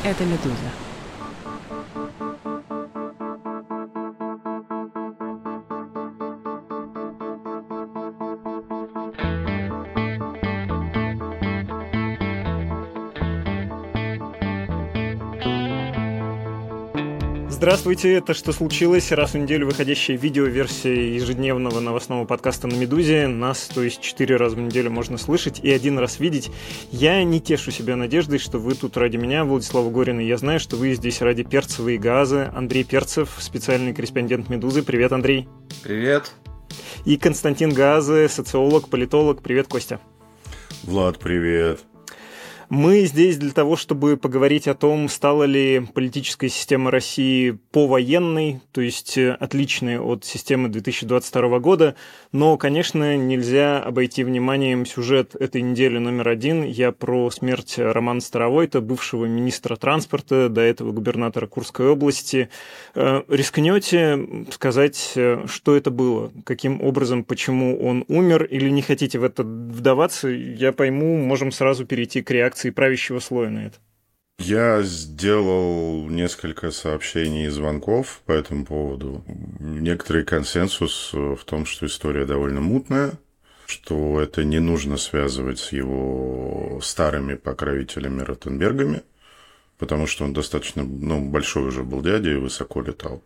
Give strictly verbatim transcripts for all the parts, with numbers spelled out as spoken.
Это «Медуза». Здравствуйте, это «Что случилось?» Раз в неделю выходящая видеоверсия ежедневного новостного подкаста на «Медузе». Нас, то есть, четыре раза в неделю можно слышать и один раз видеть. Я не тешу себя надеждой, что вы тут ради меня, Владислава Горина. Я знаю, что вы здесь ради Перцева и Гааза. Андрей Перцев, специальный корреспондент «Медузы». Привет, Андрей. Привет. И Константин Гааза, социолог, политолог. Привет, Костя. Влад, привет. Мы здесь для того, чтобы поговорить о том, стала ли политическая система России повоенной, то есть отличной от системы две тысячи двадцать второго года. Но, конечно, нельзя обойти вниманием сюжет этой недели номер один. Я про смерть Романа Старовойта, бывшего министра транспорта, до этого губернатора Курской области. Рискнете сказать, что это было? Каким образом, почему он умер? Или не хотите в это вдаваться? Я пойму, можем сразу перейти к реакции и правящего слоя на это. Я сделал несколько сообщений и звонков по этому поводу. Некоторый консенсус в том, что история довольно мутная, что это не нужно связывать с его старыми покровителями Ротенбергами, потому что он достаточно ну, большой уже был дядя и высоко летал.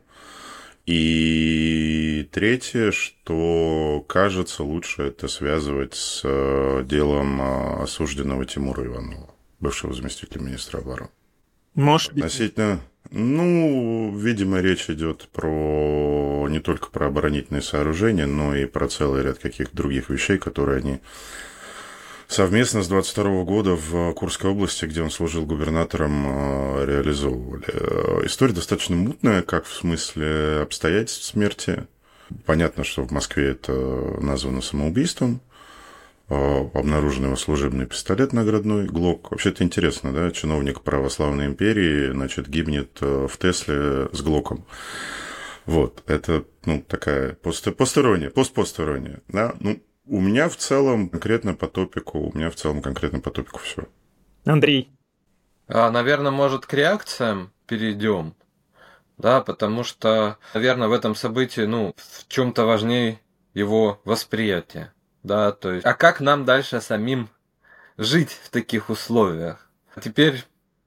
И третье, что, кажется, лучше это связывать с делом осужденного Тимура Иванова, бывшего заместителя министра обороны. Может быть. Относительно, ну, видимо, речь идет про не только про оборонительные сооружения, но и про целый ряд каких-то других вещей, которые они совместно с двадцать второго года в Курской области, где он служил губернатором, реализовывали. История достаточно мутная, как в смысле обстоятельств смерти. Понятно, что в Москве это названо самоубийством. Обнаружен его служебный пистолет наградной, ГЛОК. Вообще это интересно, да? Чиновник православной империи, значит, гибнет в Тесле с ГЛОКом. Вот, это, ну, такая пост- постерония, постпостерония, да? Ну, у меня в целом конкретно по топику, у меня в целом конкретно по топику все. Андрей. А, наверное, может, к реакциям перейдем, да, потому что, наверное, в этом событии, ну, в чем-то важнее его восприятие, да, то есть, а как нам дальше самим жить в таких условиях? Теперь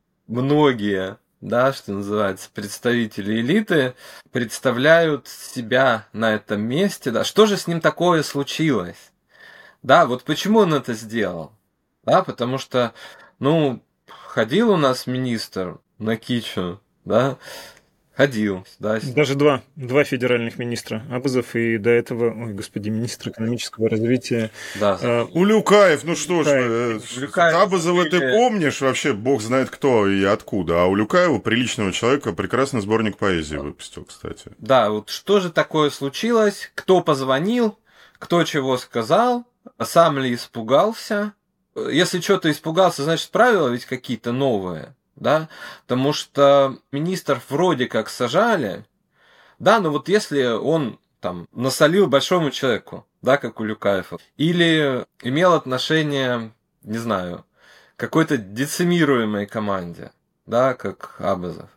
многие, да, что называется, представители элиты представляют себя на этом месте, да, что же с ним такое случилось? Да, вот почему он это сделал? Да, потому что, ну, ходил у нас министр на кичу, да, ходил, да. Даже два, два федеральных министра, Абазов и до этого, ой, господи, министр экономического развития. Да. А, Улюкаев, ну что ж, Абазова ты помнишь, вообще бог знает кто и откуда, а Улюкаева, приличного человека, прекрасный сборник поэзии выпустил, кстати. Да, вот что же такое случилось, кто позвонил, кто чего сказал, сам ли испугался. Если что-то испугался, значит, правила ведь какие-то новые. Да, потому что министров вроде как сажали, да, но вот если он там насолил большому человеку, да, как Улюкаев, или имел отношение, не знаю, к какой-то децимируемой команде, да, как Абазов,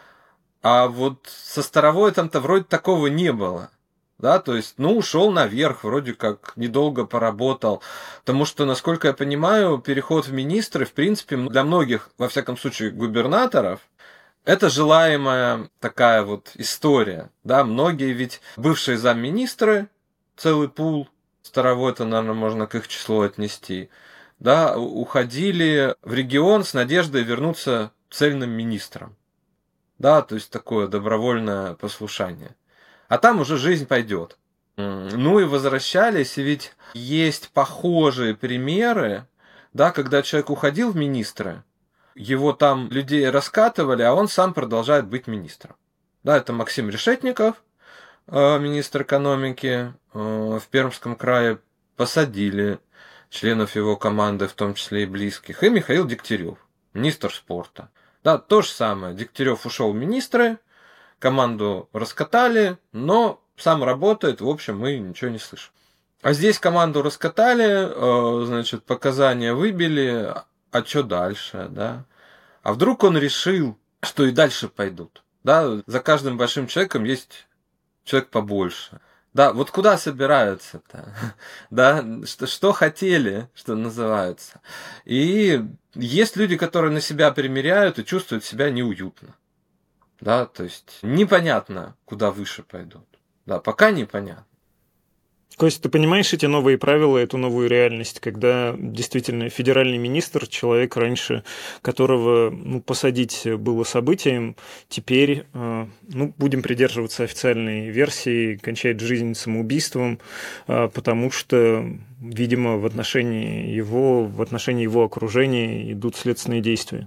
а вот со Старовойтом-то вроде такого не было. Да, то есть, ну, ушел наверх, вроде как недолго поработал. Потому что, насколько я понимаю, переход в министры, в принципе, для многих, во всяком случае, губернаторов, это желаемая такая вот история. Да, многие ведь бывшие замминистры, целый пул, Старовойта, наверное, можно к их числу отнести, да, уходили в регион с надеждой вернуться цельным министром. Да, то есть такое добровольное послушание. А там уже жизнь пойдет. Ну и возвращались, и ведь есть похожие примеры, да, когда человек уходил в министры, его там людей раскатывали, а он сам продолжает быть министром. Да, это Максим Решетников, министр экономики, в Пермском крае посадили членов его команды, в том числе и близких, и Михаил Дегтярев, министр спорта. Да, то же самое. Дегтярев ушел в министры, команду раскатали, но сам работает, в общем, мы ничего не слышим. А здесь команду раскатали, значит, показания выбили, а что дальше, да? А вдруг он решил, что и дальше пойдут. Да, за каждым большим человеком есть человек побольше. Да, вот куда собираются-то? Да, что, что хотели, что называется. И есть люди, которые на себя примеряют и чувствуют себя неуютно. Да, то есть непонятно, куда выше пойдут. Да, пока непонятно. Костя, ты понимаешь эти новые правила, эту новую реальность, когда действительно федеральный министр, человек раньше которого ну, посадить было событием, теперь, ну, будем придерживаться официальной версии, кончает жизнь самоубийством, потому что, видимо, в отношении его, в отношении его окружения идут следственные действия.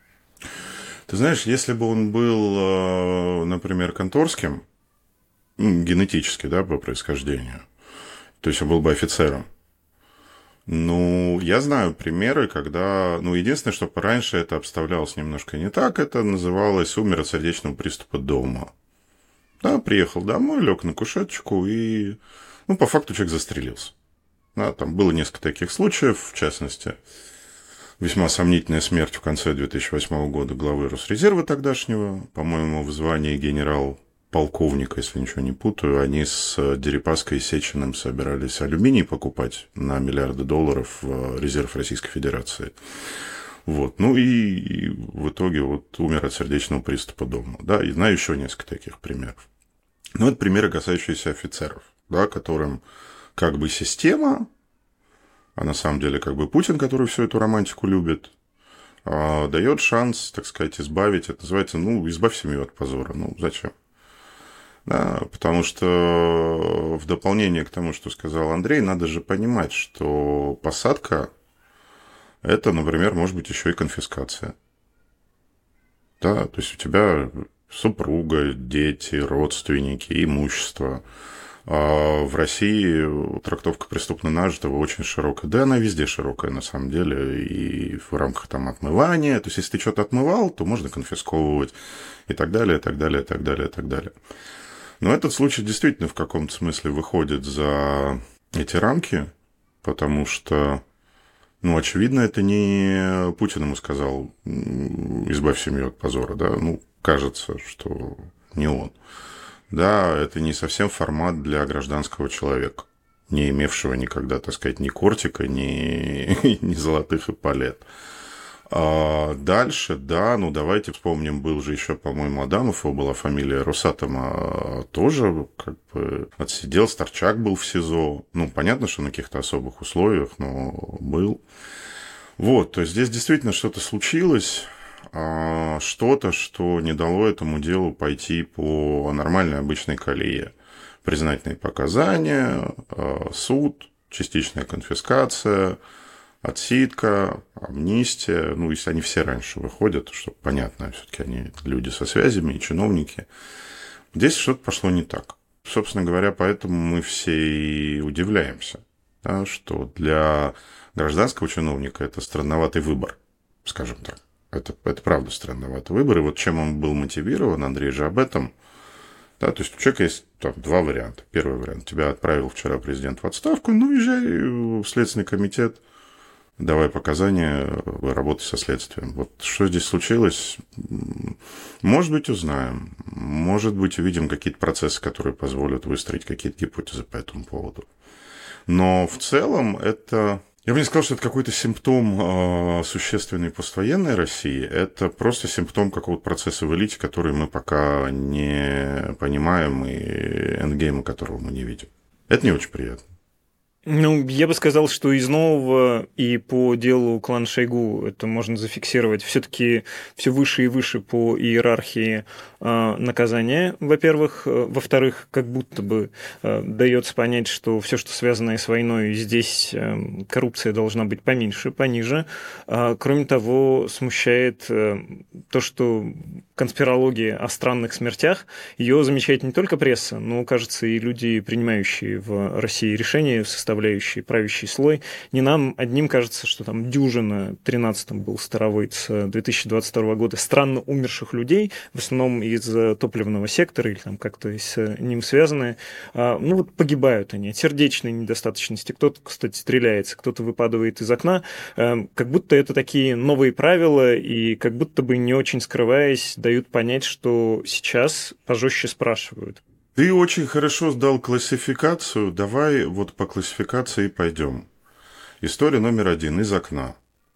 Ты знаешь, если бы он был, например, конторским, генетически, да, по происхождению, то есть он был бы офицером. Ну, я знаю примеры, когда... Ну, единственное, что раньше это обставлялось немножко не так, это называлось «умер от сердечного приступа дома». Да, приехал домой, лег на кушеточку и... Ну, по факту человек застрелился. Да, там было несколько таких случаев, в частности, весьма сомнительная смерть в конце две тысячи восьмого года главы Росрезерва тогдашнего, по-моему, в звании генерал... полковника, если ничего не путаю, они с Дерипаской и Сечиным собирались алюминий покупать на миллиарды долларов в резерв Российской Федерации. Вот. Ну и, и в итоге вот умер от сердечного приступа дома. Да, и знаю еще несколько таких примеров. Но это примеры, касающиеся офицеров, да, которым как бы система, а на самом деле как бы Путин, который всю эту романтику любит, дает шанс, так сказать, избавить. Это называется, ну, избавь семью от позора. Ну, зачем? Да, потому что в дополнение к тому, что сказал Андрей, надо же понимать, что посадка – это, например, может быть еще и конфискация. Да, то есть у тебя супруга, дети, родственники, имущество. А в России трактовка преступно нажитого очень широкая. Да, она везде широкая, на самом деле, и в рамках там отмывания. То есть, если ты что-то отмывал, то можно конфисковывать и так далее, и так далее, и так далее, и так далее. Но этот случай действительно в каком-то смысле выходит за эти рамки, потому что, ну, очевидно, это не Путин ему сказал «избавь семью от позора», да, ну, кажется, что не он. Да, это не совсем формат для гражданского человека, не имевшего никогда, так сказать, ни кортика, ни, ни золотых эполет. А дальше, да, ну давайте вспомним, был же еще, по-моему, Адамов, его была фамилия Росатома, тоже как бы отсидел, Старчак был в СИЗО. Ну, понятно, что на каких-то особых условиях, но был. Вот, то есть здесь действительно что-то случилось, что-то, что не дало этому делу пойти по нормальной обычной колее. Признательные показания, суд, частичная конфискация, отсидка, амнистия. Ну, если они все раньше выходят, чтобы понятно, все-таки они люди со связями и чиновники. Здесь что-то пошло не так. Собственно говоря, поэтому мы все и удивляемся, да, что для гражданского чиновника это странноватый выбор, скажем так. Это, это правда странноватый выбор. И вот чем он был мотивирован, Андрей же об этом. Да, то есть у человека есть там, два варианта. Первый вариант. Тебя отправил вчера президент в отставку, ну, езжай в Следственный комитет, давай показания, работай со следствием. Вот что здесь случилось, может быть, узнаем. Может быть, увидим какие-то процессы, которые позволят выстроить какие-то гипотезы по этому поводу. Но в целом это... Я бы не сказал, что это какой-то симптом э, существенной поствоенной России. Это просто симптом какого-то процесса в элите, который мы пока не понимаем и эндгейма которого мы не видим. Это не очень приятно. Ну, я бы сказал, что из нового и по делу клана Шойгу это можно зафиксировать все-таки все выше и выше по иерархии э, наказания, во-первых. Во-вторых, как будто бы э, дается понять, что все, что связано с войной, здесь э, коррупция должна быть поменьше, пониже. А, кроме того, смущает э, то, что конспирология о странных смертях, ее замечает не только пресса, но, кажется, и люди, принимающие в России решения в составе подавляющий правящий слой. Не нам одним кажется, что там дюжина, тринадцатым был Старовойт с две тысячи двадцать второго года, странно умерших людей, в основном из топливного сектора или там как-то с ним связанные. Ну вот погибают они от сердечной недостаточности. Кто-то, кстати, стреляется, кто-то выпадывает из окна. Как будто это такие новые правила, и как будто бы не очень скрываясь, дают понять, что сейчас пожестче спрашивают. Ты очень хорошо сдал классификацию. Давай вот по классификации пойдем. История номер один из окна.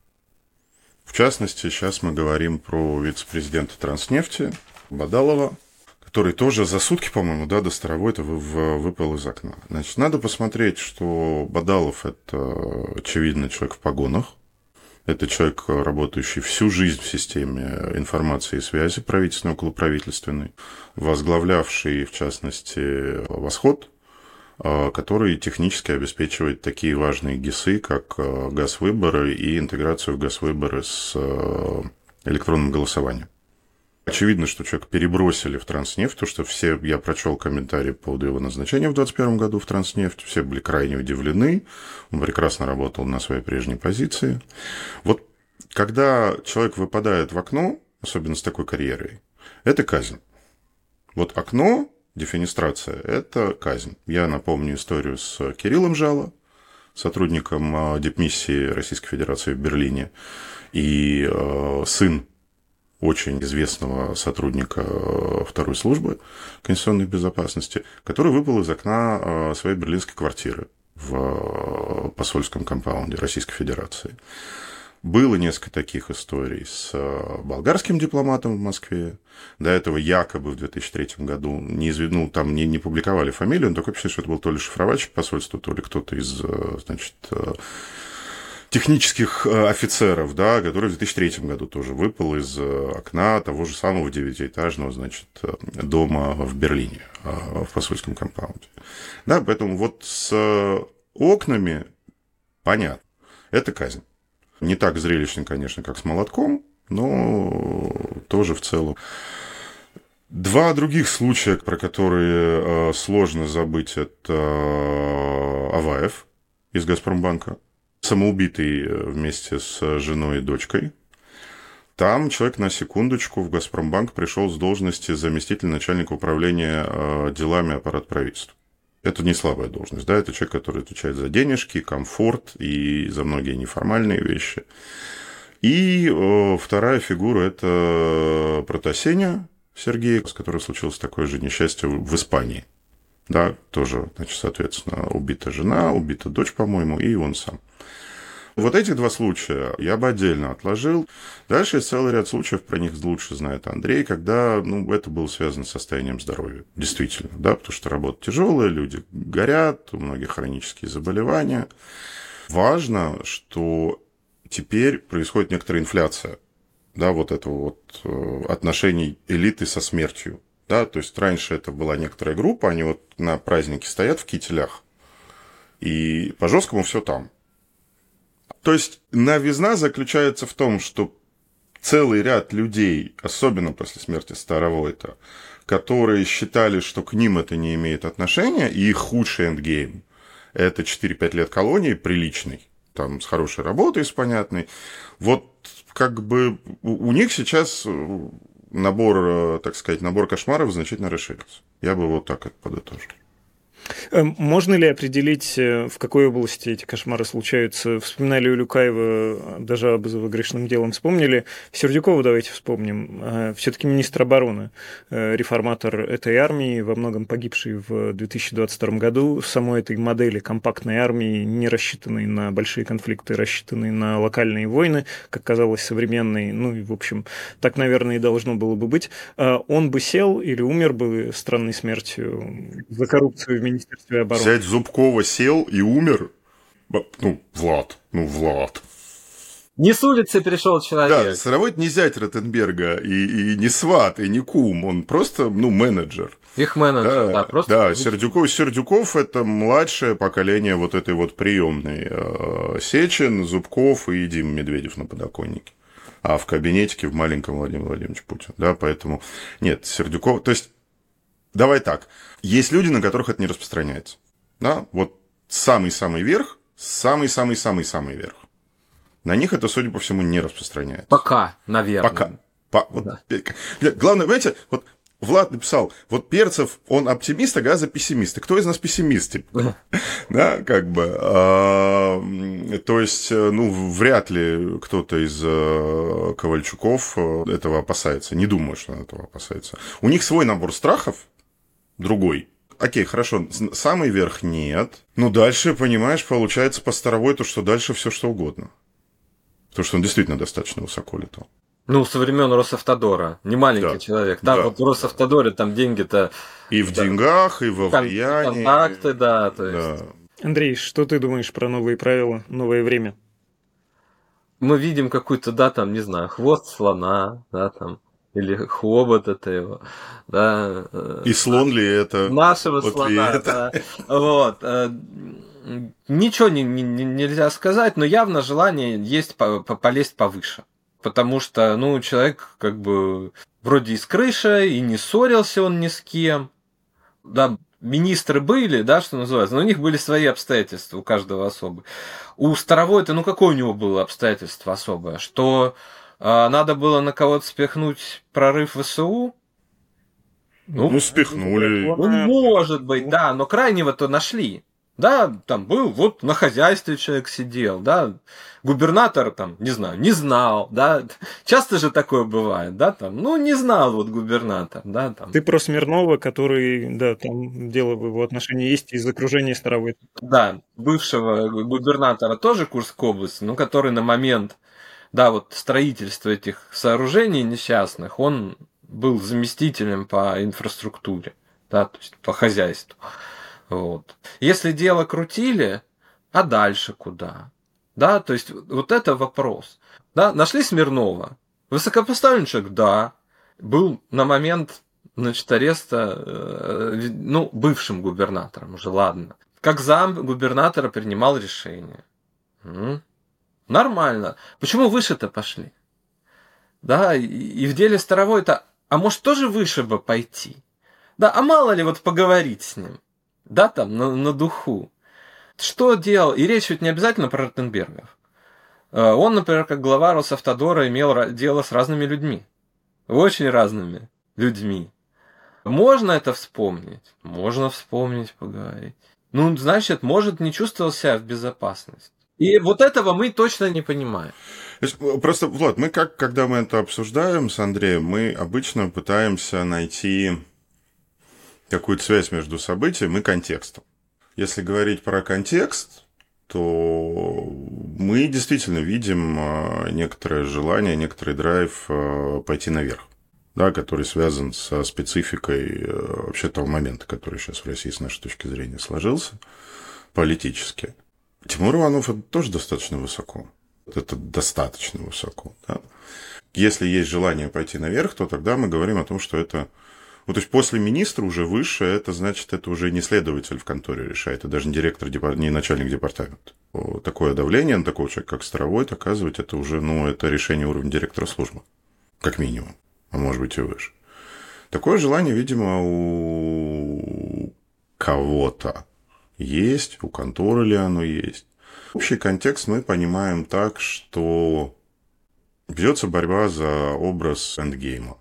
В частности, сейчас мы говорим про вице-президента Транснефти Бадалова, который тоже за сутки, по-моему, да, до Старовойта выпал из окна. Значит, надо посмотреть, что Бадалов – это, очевидно, человек в погонах. Это человек, работающий всю жизнь в системе информации и связи правительственной, околоправительственной, возглавлявший, в частности, «Восход», который технически обеспечивает такие важные ГИСы, как газвыборы и интеграцию в газвыборы с электронным голосованием. Очевидно, что человека перебросили в Транснефть, потому что все, я прочел комментарии по поводу его назначения в двадцать первом году в Транснефть, все были крайне удивлены, он прекрасно работал на своей прежней позиции. Вот когда человек выпадает в окно, особенно с такой карьерой, это казнь. Вот окно, дефенестрация, это казнь. Я напомню историю с Кириллом Жало, сотрудником дипмиссии Российской Федерации в Берлине, и э, сын очень известного сотрудника второй службы конституционной безопасности, который выпал из окна своей берлинской квартиры в посольском компаунде Российской Федерации. Было несколько таких историй с болгарским дипломатом в Москве. До этого якобы в две тысячи третьем году не изведнул, там не, не публиковали фамилию, он только писал, что это был то ли шифровальщик посольства, то ли кто-то из, значит, технических офицеров, да, который в две тысячи третьем году тоже выпал из окна того же самого девятиэтажного, значит, дома в Берлине, в посольском компаунде. Да, поэтому вот с окнами понятно, это казнь. Не так зрелищно, конечно, как с молотком, но тоже в целом. Два других случая, про которые сложно забыть, это Аваев из «Газпромбанка», самоубитый вместе с женой и дочкой. Там человек на секундочку в «Газпромбанк» пришел с должности заместителя начальника управления делами аппарата правительства. Это не слабая должность, да, это человек, который отвечает за денежки, комфорт и за многие неформальные вещи. И э, вторая фигура – это Протасеня Сергей, с которым случилось такое же несчастье в Испании. Да, тоже, значит, соответственно, убита жена, убита дочь, по-моему, и он сам. Вот этих два случая я бы отдельно отложил. Дальше есть целый ряд случаев, про них лучше знает Андрей, когда, ну, это было связано с состоянием здоровья. Действительно, да, потому что работа тяжелая, люди горят, у многих хронические заболевания. Важно, что теперь происходит некоторая инфляция, да, вот этого вот отношений элиты со смертью. Да, то есть раньше это была некоторая группа, они вот на празднике стоят в кителях, и по-жесткому все там. То есть новизна заключается в том, что целый ряд людей, особенно после смерти Старовойта, которые считали, что к ним это не имеет отношения, и их худший эндгейм – это четыре-пять лет колонии приличный, там, с хорошей работой, с понятной. Вот как бы у них сейчас набор, так сказать, набор кошмаров значительно расширился. Я бы вот так это подытожил. Можно ли определить, в какой области эти кошмары случаются? Вспоминали Улюкаева, даже Абазова грешным делом вспомнили. Сердюкова давайте вспомним. Все-таки министр обороны, реформатор этой армии, во многом погибший в две тысячи двадцать втором году. Самой этой модели компактной армии, не рассчитанной на большие конфликты, рассчитанной на локальные войны, как казалось, современной. Ну и, в общем, так, наверное, и должно было бы быть. Он бы сел или умер бы странной смертью за коррупцию в министерстве. Взять Зубкова сел и умер. Ну, Влад, ну, Влад. Не с улицы пришел человек. Да, Старовойт не зять Ротенберга, и, и не сват, и не кум. Он просто, ну, менеджер. Их менеджер, да, да просто. Да, Сердюков, Сердюков – это младшее поколение вот этой вот приемной. Сечин, Зубков и Дим Медведев на подоконнике. А в кабинетике в маленьком Владимир Владимирович Путин. Да, поэтому нет, Сердюков. То есть, давай так. Есть люди, на которых это не распространяется. Да, вот самый-самый верх, самый-самый-самый-самый верх. На них это, судя по всему, не распространяется. Пока, наверное. Пока. По, вот, да. Главное, понимаете, вот Влад написал, вот Перцев, он оптимист, а Газа пессимист. И кто из нас пессимист? Типа? Да, как бы. А, то есть, ну, вряд ли кто-то из а, Ковальчуков этого опасается. Не думаю, что он этого опасается. У них свой набор страхов, другой. Окей, хорошо, самый верх нет. Ну, дальше, понимаешь, получается по Старовой то, что дальше все что угодно. Потому что он действительно достаточно высоко летал. Ну, со времен Росавтодора. Не маленький да. человек. Да, да, вот в Росавтодоре там деньги-то... И в да. деньгах, и во влиянии. Контакты, да. То есть... да. Андрей, что ты думаешь про новые правила, новое время? Мы видим какую-то, да, там, не знаю, хвост слона, да, там, или хобот это его, да. И слон ли это? Нашего вот слона, это? Да. Вот. Ничего не, не, нельзя сказать, но явно желание есть полезть повыше. Потому что, ну, человек как бы вроде из крыши, и не ссорился он ни с кем. Да, министры были, да, что называется, но у них были свои обстоятельства, у каждого особые. У Старовой-то, ну, какое у него было обстоятельство особое? Что э, надо было на кого-то спихнуть прорыв ВСУ? Ну, ну спихнули. Ну, может быть, да, но крайнего-то нашли. Да, там был, вот на хозяйстве человек сидел, да, губернатор там, не знаю, не знал, да, часто же такое бывает, да, там, ну, не знал вот губернатор, да, там. Ты про Смирнова, который, да, там дело в его отношении есть из окружения Старовой. Да, бывшего губернатора тоже Курской области, но который на момент, да, вот строительства этих сооружений несчастных, он был заместителем по инфраструктуре, да, то есть по хозяйству. Вот. Если дело крутили, а дальше куда? Да, то есть вот это вопрос. Да, нашли Смирнова. Высокопоставленный человек, да. Был на момент, значит, ареста, э, ну, бывшим губернатором уже, ладно. Как зам губернатора принимал решение. М-м, нормально. Почему выше-то пошли? Да, и, и в деле Старовой-то, а может тоже выше бы пойти? Да, а мало ли вот поговорить с ним? Да, там, на, на духу. Что делал? И речь ведь не обязательно про Ротенбергов. Он, например, как глава Росавтодора имел дело с разными людьми. Очень разными людьми. Можно это вспомнить? Можно вспомнить, поговорить. Ну, значит, может, не чувствовал себя в безопасности. И вот этого мы точно не понимаем. Просто, Влад, мы как, когда мы это обсуждаем с Андреем, мы обычно пытаемся найти какую-то связь между событием и контекстом. Если говорить про контекст, то мы действительно видим некоторое желание, некоторый драйв пойти наверх, да, который связан со спецификой вообще того момента, который сейчас в России с нашей точки зрения сложился политически. Тимур Иванов это тоже достаточно высоко. Это достаточно высоко. Да? Если есть желание пойти наверх, то тогда мы говорим о том, что это... Ну, то есть после министра уже выше, это значит, это уже не следователь в конторе решает, это даже не директор, не начальник департамента. Такое давление на такого человека, как Старовой, оказывать, это уже, ну, это решение уровня директора службы. Как минимум. А может быть и выше. Такое желание, видимо, у кого-то есть, у конторы ли оно есть. Общий контекст мы понимаем так, что ведется борьба за образ эндгейма.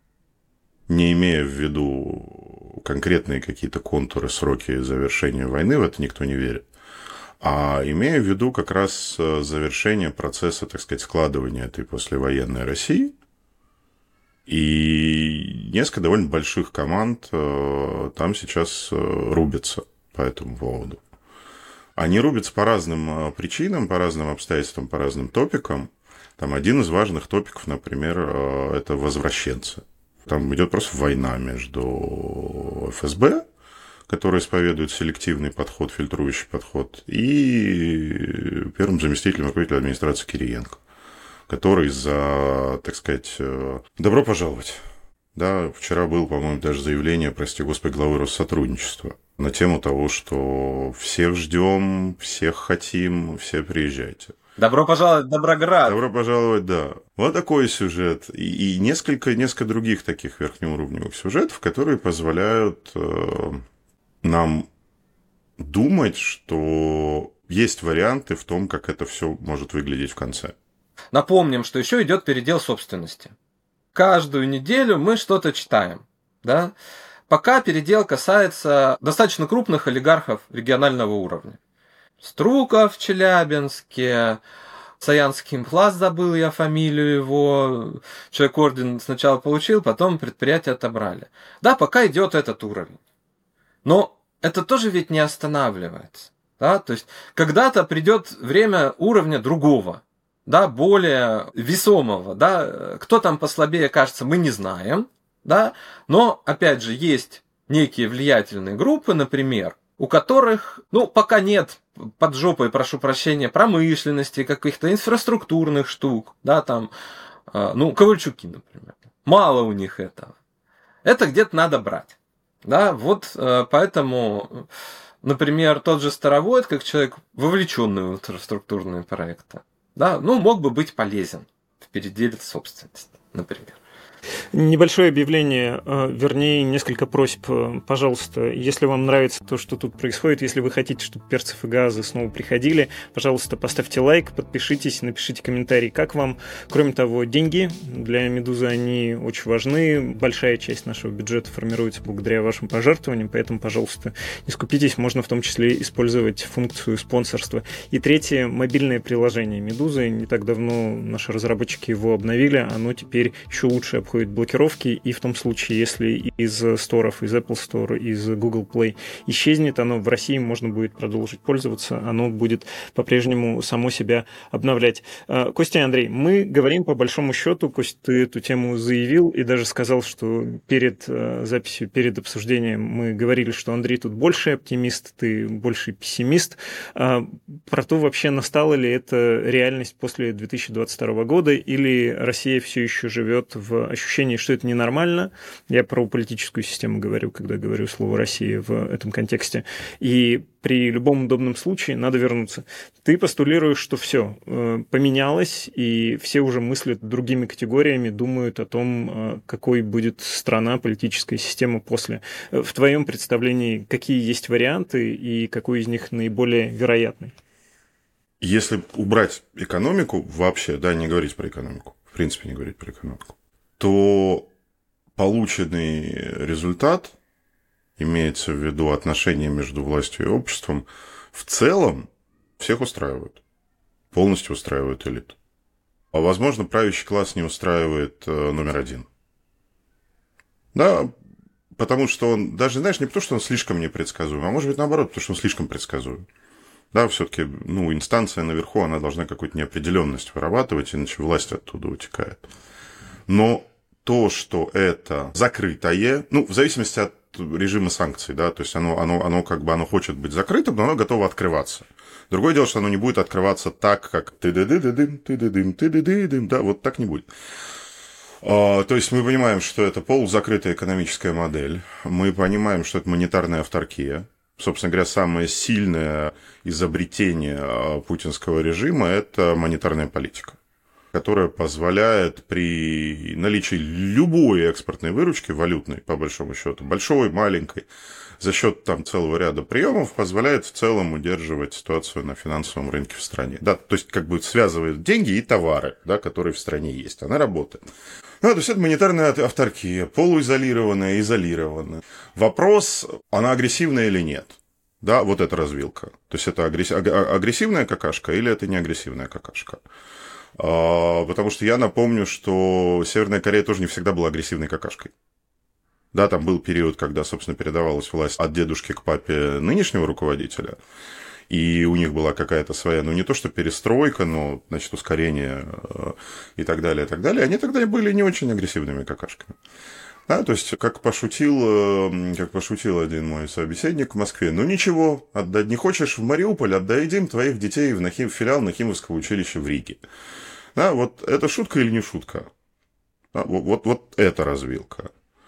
Не имея в виду конкретные какие-то контуры, сроки завершения войны, в это никто не верит, а имея в виду как раз завершение процесса, так сказать, складывания этой послевоенной России. И несколько довольно больших команд там сейчас рубятся по этому поводу. Они рубятся по разным причинам, по разным обстоятельствам, по разным топикам. Там один из важных топиков, например, это возвращенцы. Там идет просто война между эф эс бэ, который исповедует селективный подход, фильтрующий подход, и первым заместителем руководителя администрации Кириенко, который за, так сказать, добро пожаловать. Да, вчера было, по-моему, даже заявление, прости господи, главы Россотрудничества на тему того, что всех ждем, всех хотим, все приезжайте. Добро пожаловать в Доброград. Добро пожаловать, да. Вот такой сюжет. И, и несколько, несколько других таких верхнеуровневых сюжетов, которые позволяют э, нам думать, что есть варианты в том, как это все может выглядеть в конце. Напомним, что еще идет передел собственности. Каждую неделю мы что-то читаем, да? Пока передел касается достаточно крупных олигархов регионального уровня. Струков в Челябинске, Саянский импласт, забыл я фамилию его, человек орден сначала получил, потом предприятие отобрали. Да, пока идет этот уровень. Но это тоже ведь не останавливается. Да? То есть когда-то придет время уровня другого, да, более весомого. Да? Кто там послабее кажется, мы не знаем. Да? Но, опять же, есть некие влиятельные группы, например, у которых, ну, пока нет под жопой, прошу прощения, промышленности, каких-то инфраструктурных штук, да, там, ну, Ковальчуки, например. Мало у них этого. Это где-то надо брать. Да, вот поэтому, например, тот же Старовойт, как человек, вовлеченный в инфраструктурные проекты, да, ну, мог бы быть полезен в переделе собственности, например. Небольшое объявление, вернее, несколько просьб. Пожалуйста, если вам нравится то, что тут происходит, если вы хотите, чтобы Перцев и Газы снова приходили, пожалуйста, поставьте лайк, подпишитесь, напишите комментарий, как вам. Кроме того, деньги для «Медузы», они очень важны. Большая часть нашего бюджета формируется благодаря вашим пожертвованиям, поэтому, пожалуйста, не скупитесь, можно в том числе использовать функцию спонсорства. И третье, мобильное приложение «Медузы». Не так давно наши разработчики его обновили, оно теперь еще лучше обходит блокировки, и в том случае, если из сторов, из Apple Store, из Google Play исчезнет, оно в России можно будет продолжить пользоваться, оно будет по-прежнему само себя обновлять. Костя и Андрей, мы говорим по большому счету, Костя, ты эту тему заявил и даже сказал, что перед записью, перед обсуждением мы говорили, что Андрей тут больше оптимист, ты больше пессимист. Про то, вообще настала ли эта реальность после две тысячи двадцать второго года, или Россия все еще живет в ощущение, что это ненормально. Я про политическую систему говорю, когда говорю слово «Россия» в этом контексте. И при любом удобном случае надо вернуться. Ты постулируешь, что все поменялось, и все уже мыслят другими категориями, думают о том, какой будет страна, политическая система после. В твоем представлении какие есть варианты и какой из них наиболее вероятный? Если убрать экономику вообще, да, не говорить про экономику, в принципе не говорить про экономику, то полученный результат, имеется в виду отношения между властью и обществом, в целом всех устраивают. Полностью устраивают элиту. А, возможно, правящий класс не устраивает номер один. Да, потому что он, даже, знаешь, не потому, что он слишком непредсказуем, а может быть, наоборот, потому что он слишком предсказуем. Да, все-таки, ну, инстанция наверху, она должна какую-то неопределенность вырабатывать, иначе власть оттуда утекает. Но то, что это закрытое, ну, в зависимости от режима санкций, да, то есть оно, оно, оно как бы оно хочет быть закрытым, но оно готово открываться. Другое дело, что оно не будет открываться так, как ты-ды-ды-ды-дым, ты-ды-дым, ты-ды-ды-дым, да, вот так не будет. А, то есть мы понимаем, что это полузакрытая экономическая модель, мы понимаем, что это монетарная авторкия. Собственно говоря, самое сильное изобретение путинского режима – это монетарная политика, которая позволяет при наличии любой экспортной выручки, валютной, по большому счету, большой, маленькой, за счет там целого ряда приемов, позволяет в целом удерживать ситуацию на финансовом рынке в стране. Да, то есть, как бы связывает деньги и товары, да, которые в стране есть. Она работает. Ну, то есть, это монетарная авторкия, полуизолированная, изолированная. Вопрос, она агрессивная или нет? Да, вот эта развилка. То есть, это агрессивная какашка или это не агрессивная какашка? Потому что я напомню, что Северная Корея тоже не всегда была агрессивной какашкой. Да, там был период, когда, собственно, передавалась власть от дедушки к папе нынешнего руководителя, и у них была какая-то своя, ну, не то что перестройка, но, значит, ускорение и так далее, и так далее. Они тогда были не очень агрессивными какашками. Да, то есть, как пошутил, как пошутил один мой собеседник в Москве, ну, ничего, отдать не хочешь в Мариуполь, отдадим твоих детей в, Нахим, в филиал Нахимовского училища в Риге. Да, вот это шутка или не шутка? Да, вот, вот, вот это развилка.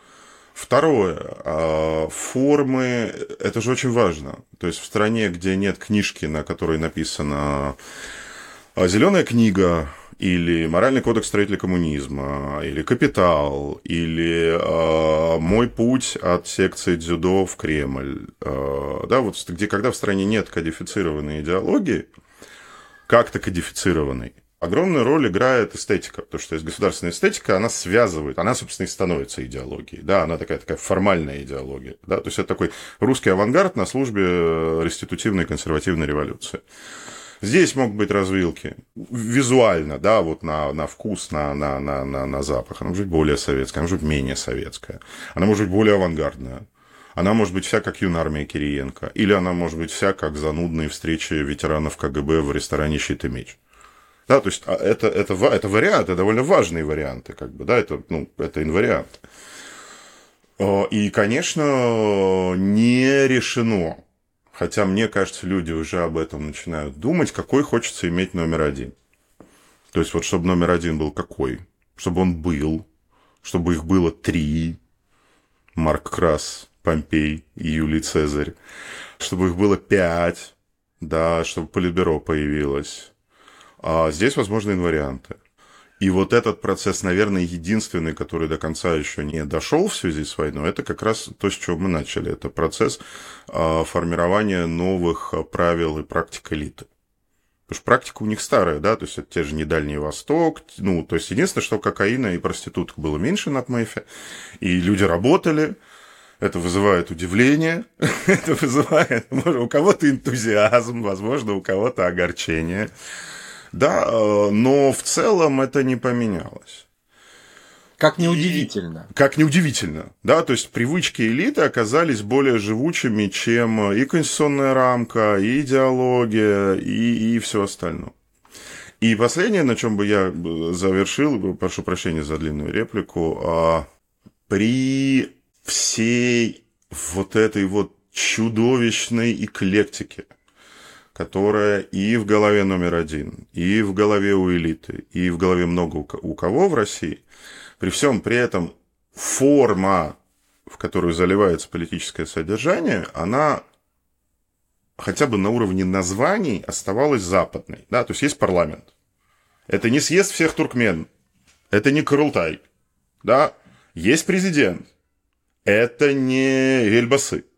Второе. Формы. Это же очень важно. То есть, в стране, где нет книжки, на которой написана зеленая книга, или «Моральный кодекс строителя коммунизма», или «Капитал», или э, «Мой путь от секции дзюдо в Кремль». Э, да, вот где, когда в стране нет кодифицированной идеологии, как-то кодифицированной, огромную роль играет эстетика, потому что есть государственная эстетика, она связывает, она, собственно, и становится идеологией, да, она такая, такая формальная идеология, да, то есть это такой русский авангард на службе реститутивной консервативной революции. Здесь могут быть развилки визуально, да, вот на, на вкус, на, на, на, на, на запах. Она может быть более советская, она может быть менее советская. Она может быть более авангардная. Она может быть вся как юнармия Кириенко. Или она может быть вся как занудные встречи ветеранов КГБ в ресторане «Щит и меч». Да, то есть это, это, это варианты, довольно важные варианты, как бы, да, это, ну, это инвариант. И, конечно, не решено. Хотя, мне кажется, люди уже об этом начинают думать, какой хочется иметь номер один. То есть, вот чтобы номер один был какой? Чтобы он был, чтобы их было три. Марк Крас, Помпей и Юлий Цезарь. Чтобы их было пять, да, чтобы Политбюро появилось. А здесь возможны инварианты. И вот этот процесс, наверное, единственный, который до конца еще не дошел в связи с войной, это как раз то, с чего мы начали. Это процесс формирования новых правил и практик элиты. Потому что практика у них старая, да, то есть это те же не Дальний Восток. Ну, то есть единственное, что кокаина и проституток было меньше на МЭФе, и люди работали. Это вызывает удивление, это вызывает, может, у кого-то энтузиазм, возможно, у кого-то огорчение. Да, но в целом это не поменялось. Как неудивительно. И, как неудивительно, да, то есть привычки элиты оказались более живучими, чем и конституционная рамка, и идеология, и, и все остальное. И последнее, на чем бы я завершил, прошу прощения за длинную реплику, при всей вот этой вот чудовищной эклектике, которая и в голове номер один, и в голове у элиты, и в голове много у кого в России, при всем при этом форма, в которую заливается политическое содержание, она хотя бы на уровне названий оставалась западной. Да? То есть есть парламент. Это не съезд всех туркмен, это не Курултай. Да? Есть президент. Это не Эльбасы.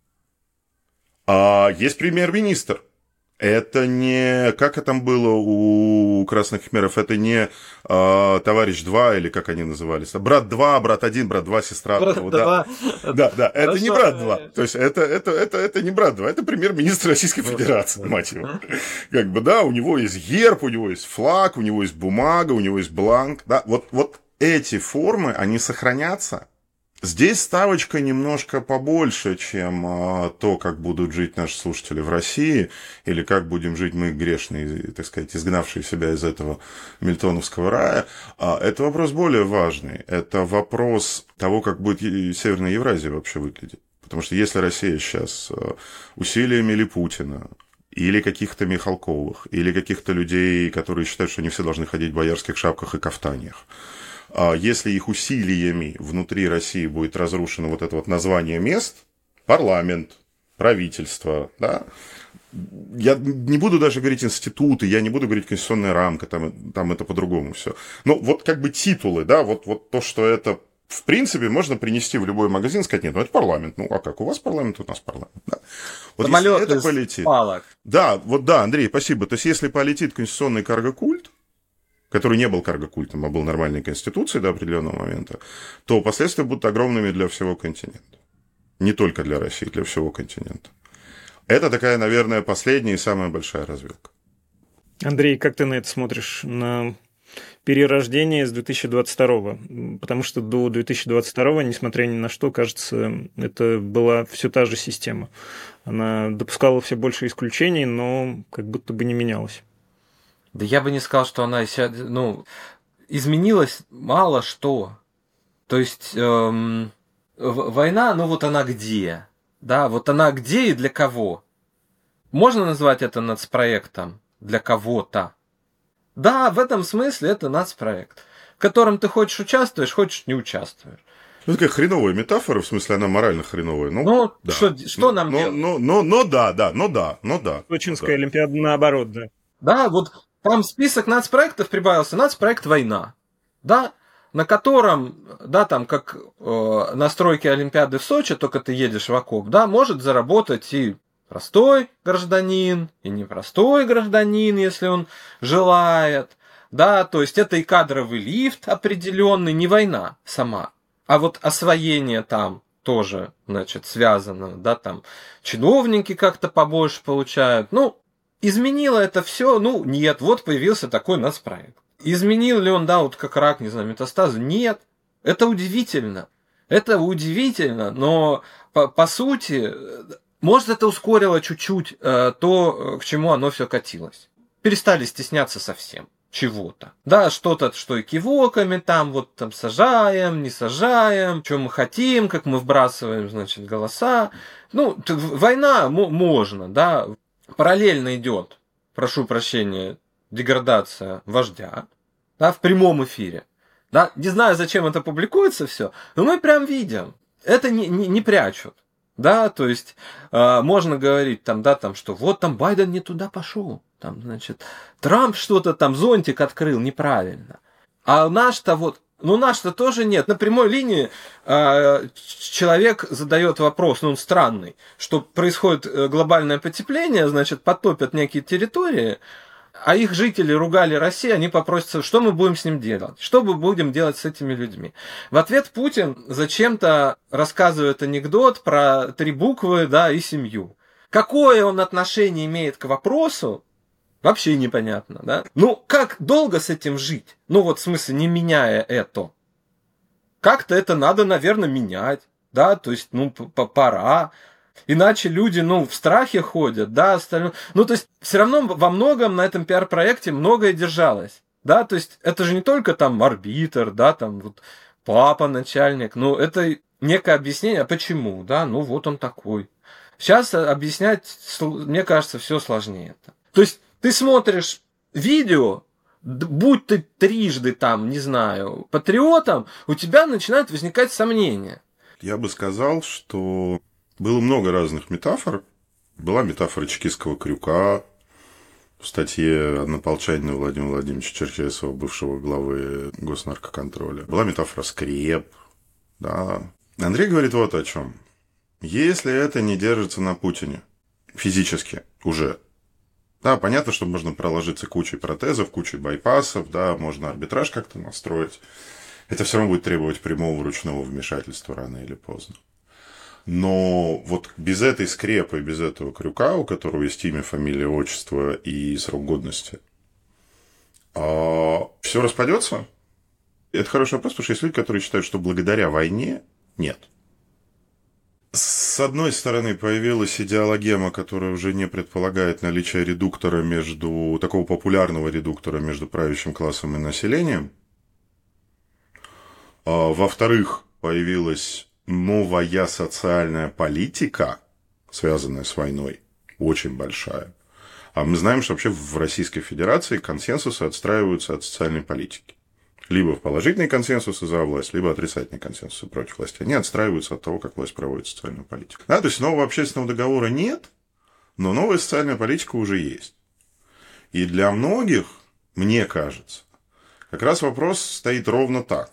А есть премьер-министр. Это не, как там было у красных хмеров, это не а, товарищ два, или как они назывались, брат два, брат один, брат два, сестра. Брат того, два. Да, да, да, это Хорошо. Не брат два. То есть это, это, это, это не брат два, это премьер-министр Российской Федерации, мать его. Как бы, да, у него есть герб, у него есть флаг, у него есть бумага, у него есть бланк. Да, вот, вот эти формы, они сохранятся. Здесь ставочка немножко побольше, чем а, то, как будут жить наши слушатели в России, или как будем жить мы, грешные, так сказать, изгнавшие себя из этого мильтоновского рая. А, это вопрос более важный. Это вопрос того, как будет Северная Евразия вообще выглядеть. Потому что если Россия сейчас усилиями или Путина, или каких-то Михалковых, или каких-то людей, которые считают, что они все должны ходить в боярских шапках и кафтаньях, если их усилиями внутри России будет разрушено вот это вот название мест, парламент, правительство, да, я не буду даже говорить институты, я не буду говорить конституционная рамка, там, там это по-другому все. Но вот как бы титулы, да, вот, вот то, что это, в принципе, можно принести в любой магазин и сказать, нет, ну это парламент, ну а как, у вас парламент, у нас парламент, да. Вот самолет если это из полетит, палок. Да, вот да, Андрей, спасибо, то есть если полетит конституционный карго-культ, который не был карго-культом, а был нормальной конституцией до определенного момента, то последствия будут огромными для всего континента. Не только для России, для всего континента. Это такая, наверное, последняя и самая большая развилка. Андрей, как ты на это смотришь? На перерождение с две тысячи двадцать второго? Потому что до две тысячи двадцать второго, несмотря ни на что, кажется, это была все та же система. Она допускала все больше исключений, но как будто бы не менялась. Да я бы не сказал, что она ну, изменилась мало что. То есть эм, война, ну вот она где? Да, вот она где и для кого? Можно назвать это нацпроектом для кого-то? Да, в этом смысле это нацпроект, в котором ты хочешь участвуешь, хочешь не участвуешь. Ну, такая хреновая метафора, в смысле, она морально хреновая. Ну, ну да. что, что нам но, делать? Ну, ну, ну, да, да, ну да, ну да. Сочинская да. Олимпиада наоборот, да. Да, вот Там список нацпроектов прибавился, нацпроект «Война», да, на котором, да, там, как э, на стройке Олимпиады в Сочи, только ты едешь в окоп, да, может заработать и простой гражданин, и непростой гражданин, если он желает, да, то есть это и кадровый лифт определенный, не война сама, а вот освоение там тоже, значит, связано, да, там чиновники как-то побольше получают, ну, изменило это все, ну, нет, вот появился такой нацпроект. Изменил ли он, да, вот как рак, не знаю, метастазы? Нет. Это удивительно. Это удивительно, но по, по сути, может, это ускорило чуть-чуть э, то, к чему оно все катилось. Перестали стесняться совсем чего-то. Да, что-то, что и кивоками там, вот там сажаем, не сажаем, что мы хотим, как мы вбрасываем, значит, голоса. Ну, война можно, да, параллельно идет, прошу прощения, деградация вождя, да, в прямом эфире. Да, не знаю, зачем это публикуется все, но мы прям видим. Это не, не, не прячут. Да, то есть э, можно говорить там, да, там, что вот там Байден не туда пошел. Там, значит, Трамп что-то там, зонтик открыл неправильно. А наш-то вот, ну наш-то тоже нет. На прямой линии э, человек задает вопрос, ну он странный, что происходит глобальное потепление, значит, потопят некие территории, а их жители ругали Россию, они попросятся, что мы будем с ним делать? Что мы будем делать с этими людьми? В ответ Путин зачем-то рассказывает анекдот про три буквы, да, и семью. Какое он отношение имеет к вопросу, вообще непонятно, да? Ну, как долго с этим жить? Ну, вот в смысле, не меняя это. Как-то это надо, наверное, менять, да, то есть, ну, пора. Иначе люди, ну, в страхе ходят, да, остальное. Ну, то есть, все равно во многом на этом пиар-проекте многое держалось, да, то есть, это же не только там арбитр, да, там вот папа, начальник, ну, это некое объяснение, а почему, да, ну, вот он такой. Сейчас объяснять, мне кажется, все сложнее. То есть, ты смотришь видео, будь ты трижды там, не знаю, патриотом, у тебя начинают возникать сомнения. Я бы сказал, что было много разных метафор. Была метафора чекистского крюка в статье однополчанина Владимира Владимировича Черкесова, бывшего главы госнаркоконтроля. Была метафора скреп. Да. Андрей говорит вот о чем. Если это не держится на Путине физически уже, да, понятно, что можно проложиться кучей протезов, кучей байпасов, да, можно арбитраж как-то настроить. Это все равно будет требовать прямого ручного вмешательства рано или поздно. Но вот без этой скрепы, без этого крюка, у которого есть имя, фамилия, отчество и срок годности, все распадется? Это хороший вопрос, потому что есть люди, которые считают, что благодаря войне нет. С одной стороны, появилась идеологема, которая уже не предполагает наличие редуктора между, такого популярного редуктора между правящим классом и населением. Во-вторых, появилась новая социальная политика, связанная с войной, очень большая. А мы знаем, что вообще в Российской Федерации консенсусы отстраиваются от социальной политики. Либо в положительные консенсусы за власть, либо отрицательные консенсусы против власти. Они отстраиваются от того, как власть проводит социальную политику. Да, то есть нового общественного договора нет, но новая социальная политика уже есть. И для многих, мне кажется, как раз вопрос стоит ровно так.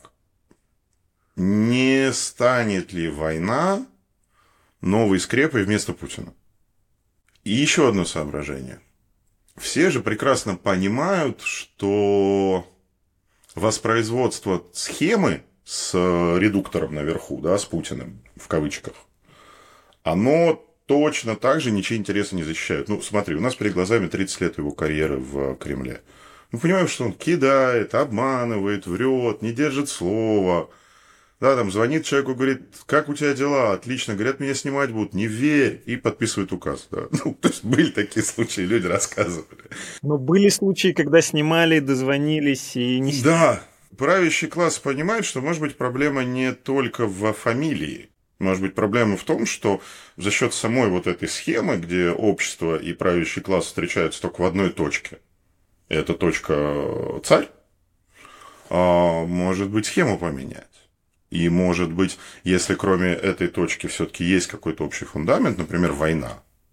Не станет ли война новой скрепой вместо Путина? И еще одно соображение. Все же прекрасно понимают, что воспроизводство схемы с редуктором наверху, да, с Путиным, в кавычках, оно точно так же ничего интереса не защищает. Ну, смотри, у нас перед глазами тридцать лет его карьеры в Кремле. Мы понимаем, что он кидает, обманывает, врет, не держит слова. Да, там звонит человеку, говорит, как у тебя дела? Отлично, говорят, меня снимать будут, не верь, и подписывает указ. Да. Ну, то есть были такие случаи, люди рассказывали. Но были случаи, когда снимали, дозвонились и не... Да, правящий класс понимает, что может быть проблема не только в фамилии. Может быть проблема в том, что за счет самой вот этой схемы, где общество и правящий класс встречаются только в одной точке, эта точка царь, может быть схему поменять. И, может быть, если кроме этой точки все-таки есть какой-то общий фундамент, например, война,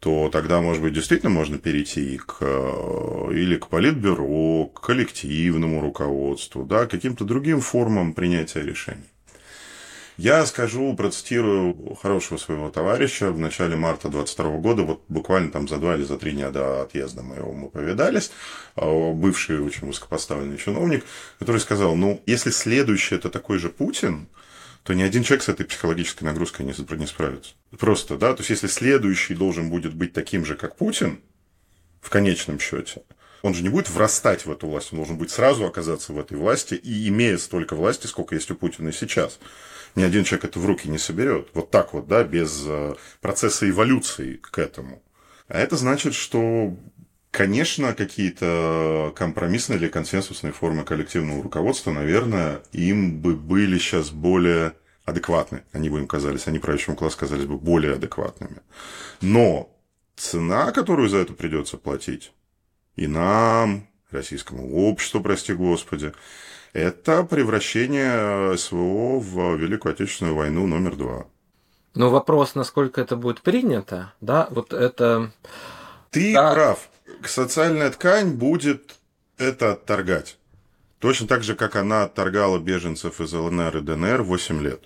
то тогда, может быть, действительно можно перейти к, или к политбюро, к коллективному руководству, да, к каким-то другим формам принятия решений. Я скажу, процитирую хорошего своего товарища в начале марта двадцать второго года, вот буквально там за два или за три дня до отъезда моего мы повидались, бывший очень высокопоставленный чиновник, который сказал, ну, если следующий это такой же Путин, то ни один человек с этой психологической нагрузкой не справится. Просто, да, то есть если следующий должен будет быть таким же, как Путин, в конечном счете, он же не будет врастать в эту власть, он должен будет сразу оказаться в этой власти и имея столько власти, сколько есть у Путина сейчас. Ни один человек это в руки не соберет. Вот так вот, да, без процесса эволюции к этому. А это значит, что, конечно, какие-то компромиссные или консенсусные формы коллективного руководства, наверное, им бы были сейчас более адекватны. Они бы им казались, они правящему классу казались бы более адекватными. Но цена, которую за это придется платить, и нам, российскому обществу, прости господи, это превращение СВО в Великую Отечественную войну номер два. Но вопрос, насколько это будет принято, да, вот это... Ты да. прав. Социальная ткань будет это отторгать. Точно так же, как она отторгала беженцев из ЛНР и ДНР восемь лет.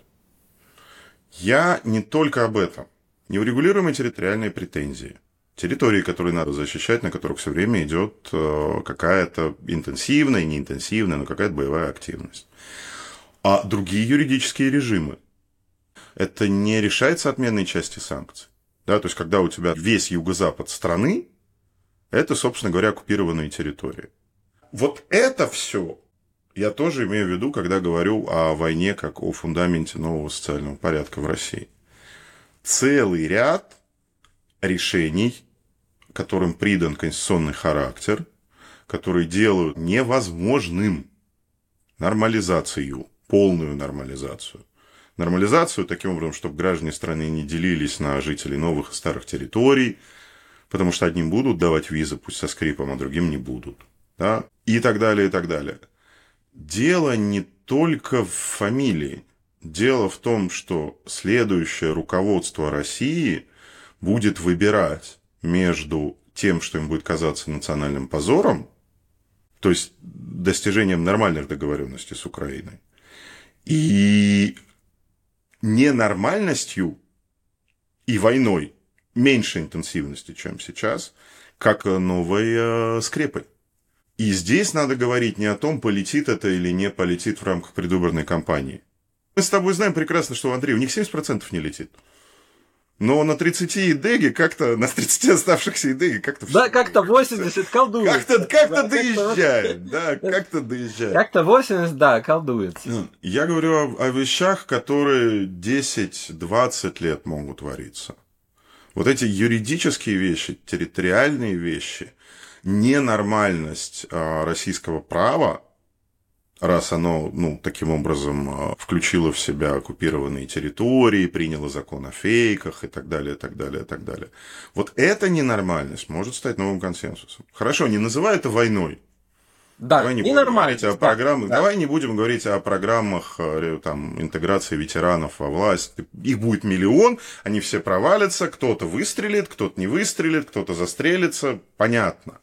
Я не только об этом. Неурегулируемые территориальные претензии. Территории, которые надо защищать, на которых все время идет какая-то интенсивная, неинтенсивная, но какая-то боевая активность. А другие юридические режимы. Это не решается отменной части санкций. Да, то есть, когда у тебя весь юго-запад страны, это, собственно говоря, оккупированные территории. Вот это все я тоже имею в виду, когда говорю о войне как о фундаменте нового социального порядка в России. Целый ряд решений, которым придан конституционный характер, которые делают невозможным нормализацию, полную нормализацию. Нормализацию таким образом, чтобы граждане страны не делились на жителей новых и старых территорий, потому что одним будут давать визы, пусть со скрипом, а другим не будут. Да? И так далее, и так далее. Дело не только в фамилии. Дело в том, что следующее руководство России будет выбирать между тем, что им будет казаться национальным позором, то есть достижением нормальных договоренностей с Украиной, и ненормальностью и войной меньшей интенсивности, чем сейчас, как новой скрепой. И здесь надо говорить не о том, полетит это или не полетит в рамках предвыборной кампании. Мы с тобой знаем прекрасно, что, Андрей, у них семьдесят процентов не летит. Но на тридцати идеги как-то, на тридцати оставшихся идеги как-то... Да, как-то восемьдесят колдует. Как-то, как-то да, доезжает, да, как-то доезжает. Как-то восемьдесят, да, колдуется. Я говорю о, о вещах, которые десять-двадцать лет могут твориться. Вот эти юридические вещи, территориальные вещи, ненормальность а, российского права, раз оно, ну, таким образом включило в себя оккупированные территории, приняло закон о фейках и так далее, и так далее, и так далее. Вот эта ненормальность может стать новым консенсусом. Хорошо, не называй это войной. Да, давай не ненормальность. О программах, да. Давай не будем говорить о программах там, интеграции ветеранов во власть. Их будет миллион, они все провалятся, кто-то выстрелит, кто-то не выстрелит, кто-то застрелится. Понятно.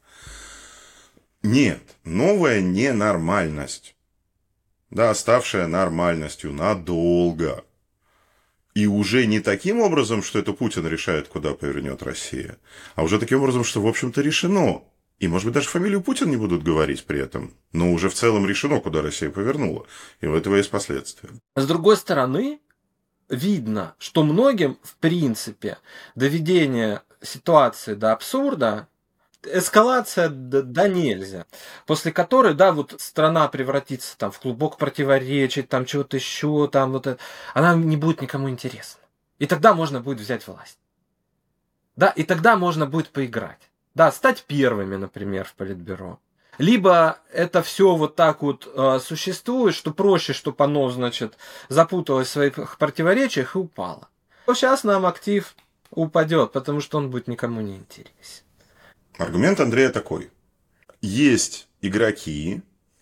Нет, новая ненормальность. Да, ставшая нормальностью надолго. И уже не таким образом, что это Путин решает, куда повернет Россия, а уже таким образом, что, в общем-то, решено. И, может быть, даже фамилию Путин не будут говорить при этом, но уже в целом решено, куда Россия повернула. И у этого есть последствия. С другой стороны, видно, что многим, в принципе, доведение ситуации до абсурда, эскалация да, да нельзя, после которой, да, вот страна превратится там в клубок противоречий, там чего-то еще, там вот это, она не будет никому интересна. И тогда можно будет взять власть. Да, и тогда можно будет поиграть. Да, стать первыми, например, в Политбюро. Либо это все вот так вот э, существует, что проще, чтобы оно, значит, запуталось в своих противоречиях и упало. Сейчас нам актив упадет, потому что он будет никому не интересен. Аргумент Андрея такой. Есть игроки,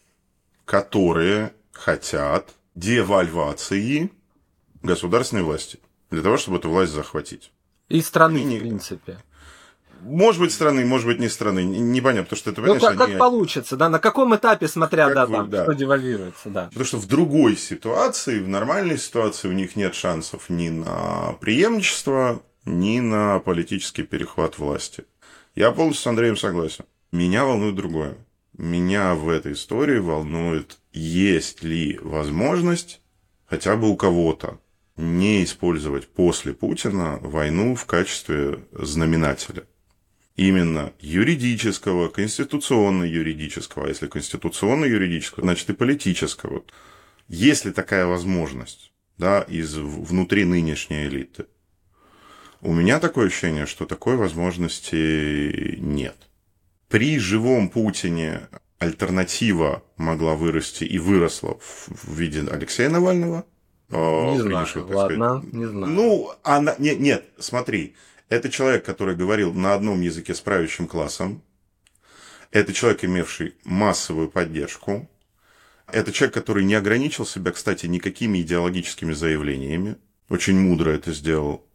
которые хотят девальвации государственной власти для того, чтобы эту власть захватить. И страны, они, в принципе. Может быть, страны, может быть, не страны. Непонятно, потому что это, понимаешь, ну, как, как они... получится, да, на каком этапе, смотря, как да, вы, там, да, что девальвируется, да. Потому что в другой ситуации, в нормальной ситуации у них нет шансов ни на преемничество, ни на политический перехват власти. Я полностью с Андреем согласен. Меня волнует другое. Меня в этой истории волнует, есть ли возможность хотя бы у кого-то не использовать после Путина войну в качестве знаменателя. Именно юридического, конституционно-юридического, а если конституционно-юридического, значит и политического. Есть ли такая возможность, да, из внутри нынешней элиты? У меня такое ощущение, что такой возможности нет. При живом Путине альтернатива могла вырасти и выросла в виде Алексея Навального. Не знаю, ладно, не знаю. Ну, она... Нет, нет, смотри. Это человек, который говорил на одном языке с правящим классом. Это человек, имевший массовую поддержку. Это человек, который не ограничил себя, кстати, никакими идеологическими заявлениями. Очень мудро это сделал.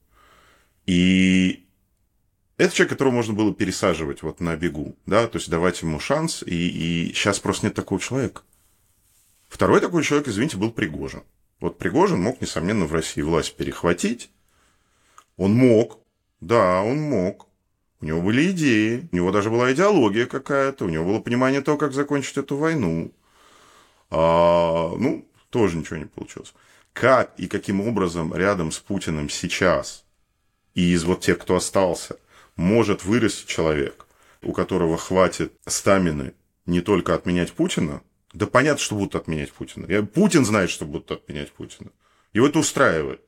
И это человек, которого можно было пересаживать вот на бегу. Да? То есть давать ему шанс. И, и сейчас просто нет такого человека. Второй такой человек, извините, был Пригожин. Вот Пригожин мог, несомненно, в России власть перехватить. Он мог. Да, он мог. У него были идеи, у него даже была идеология какая-то, у него было понимание того, как закончить эту войну. А, ну, тоже ничего не получилось. Как и каким образом рядом с Путиным сейчас, и из вот тех, кто остался, может вырасти человек, у которого хватит стамины не только отменять Путина, да понятно, что будут отменять Путина. Путин знает, что будут отменять Путина. Его это устраивает.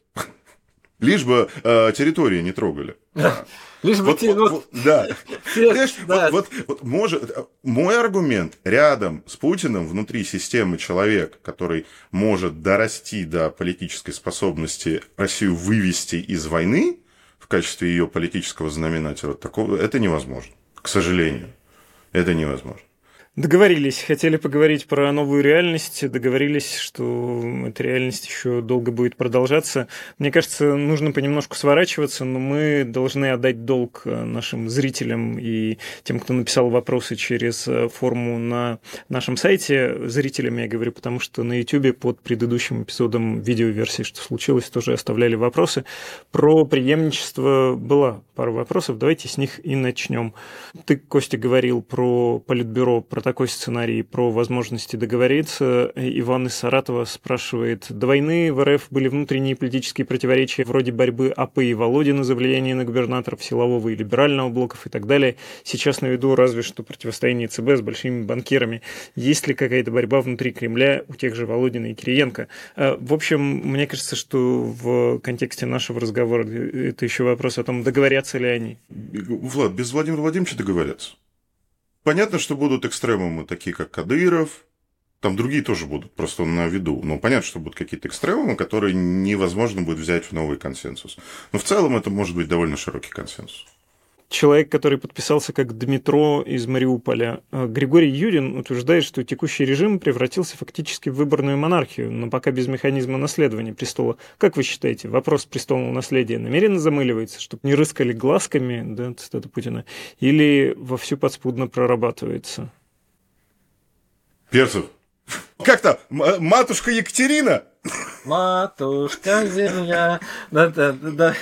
Лишь бы э, территории не трогали. Да. Лишь бы вот, те, вот, вот, вот, да. Всех, да. Вот, вот, вот, может, мой аргумент, рядом с Путиным внутри системы человек, который может дорасти до политической способности Россию вывести из войны в качестве ее политического знаменателя, такого, это невозможно. К сожалению, это невозможно. Договорились, хотели поговорить про новую реальность, договорились, что эта реальность еще долго будет продолжаться. Мне кажется, нужно понемножку сворачиваться, но мы должны отдать долг нашим зрителям и тем, кто написал вопросы через форму на нашем сайте. Зрителям я говорю, потому что на YouTube под предыдущим эпизодом видеоверсии «Что случилось?» тоже оставляли вопросы. Про преемничество была пара вопросов, давайте с них и начнем. Ты, Костя, говорил про Политбюро, про такой сценарий, про возможности договориться. Иван из Саратова спрашивает, до войны в РФ были внутренние политические противоречия вроде борьбы АП и Володина за влияние на губернаторов, силового и либерального блоков и так далее. Сейчас на виду разве что противостояние ЦБ с большими банкирами. Есть ли какая-то борьба внутри Кремля у тех же Володина и Кириенко? В общем, мне кажется, что в контексте нашего разговора это еще вопрос о том, договорятся ли они. Влад, без Владимира Владимировича договорятся. Понятно, что будут экстремумы, такие как Кадыров, там другие тоже будут, просто на виду. Но понятно, что будут какие-то экстремумы, которые невозможно будет взять в новый консенсус. Но в целом это может быть довольно широкий консенсус. Человек, который подписался как Дмитро из Мариуполя, Григорий Юдин, утверждает, что текущий режим превратился фактически в выборную монархию, но пока без механизма наследования престола. Как вы считаете, вопрос престолного наследия намеренно замыливается, чтобы не рыскали глазками, да, цитата Путина, или вовсю подспудно прорабатывается? Перцев. Как-то матушка Екатерина? Матушка земля. Да-да-да.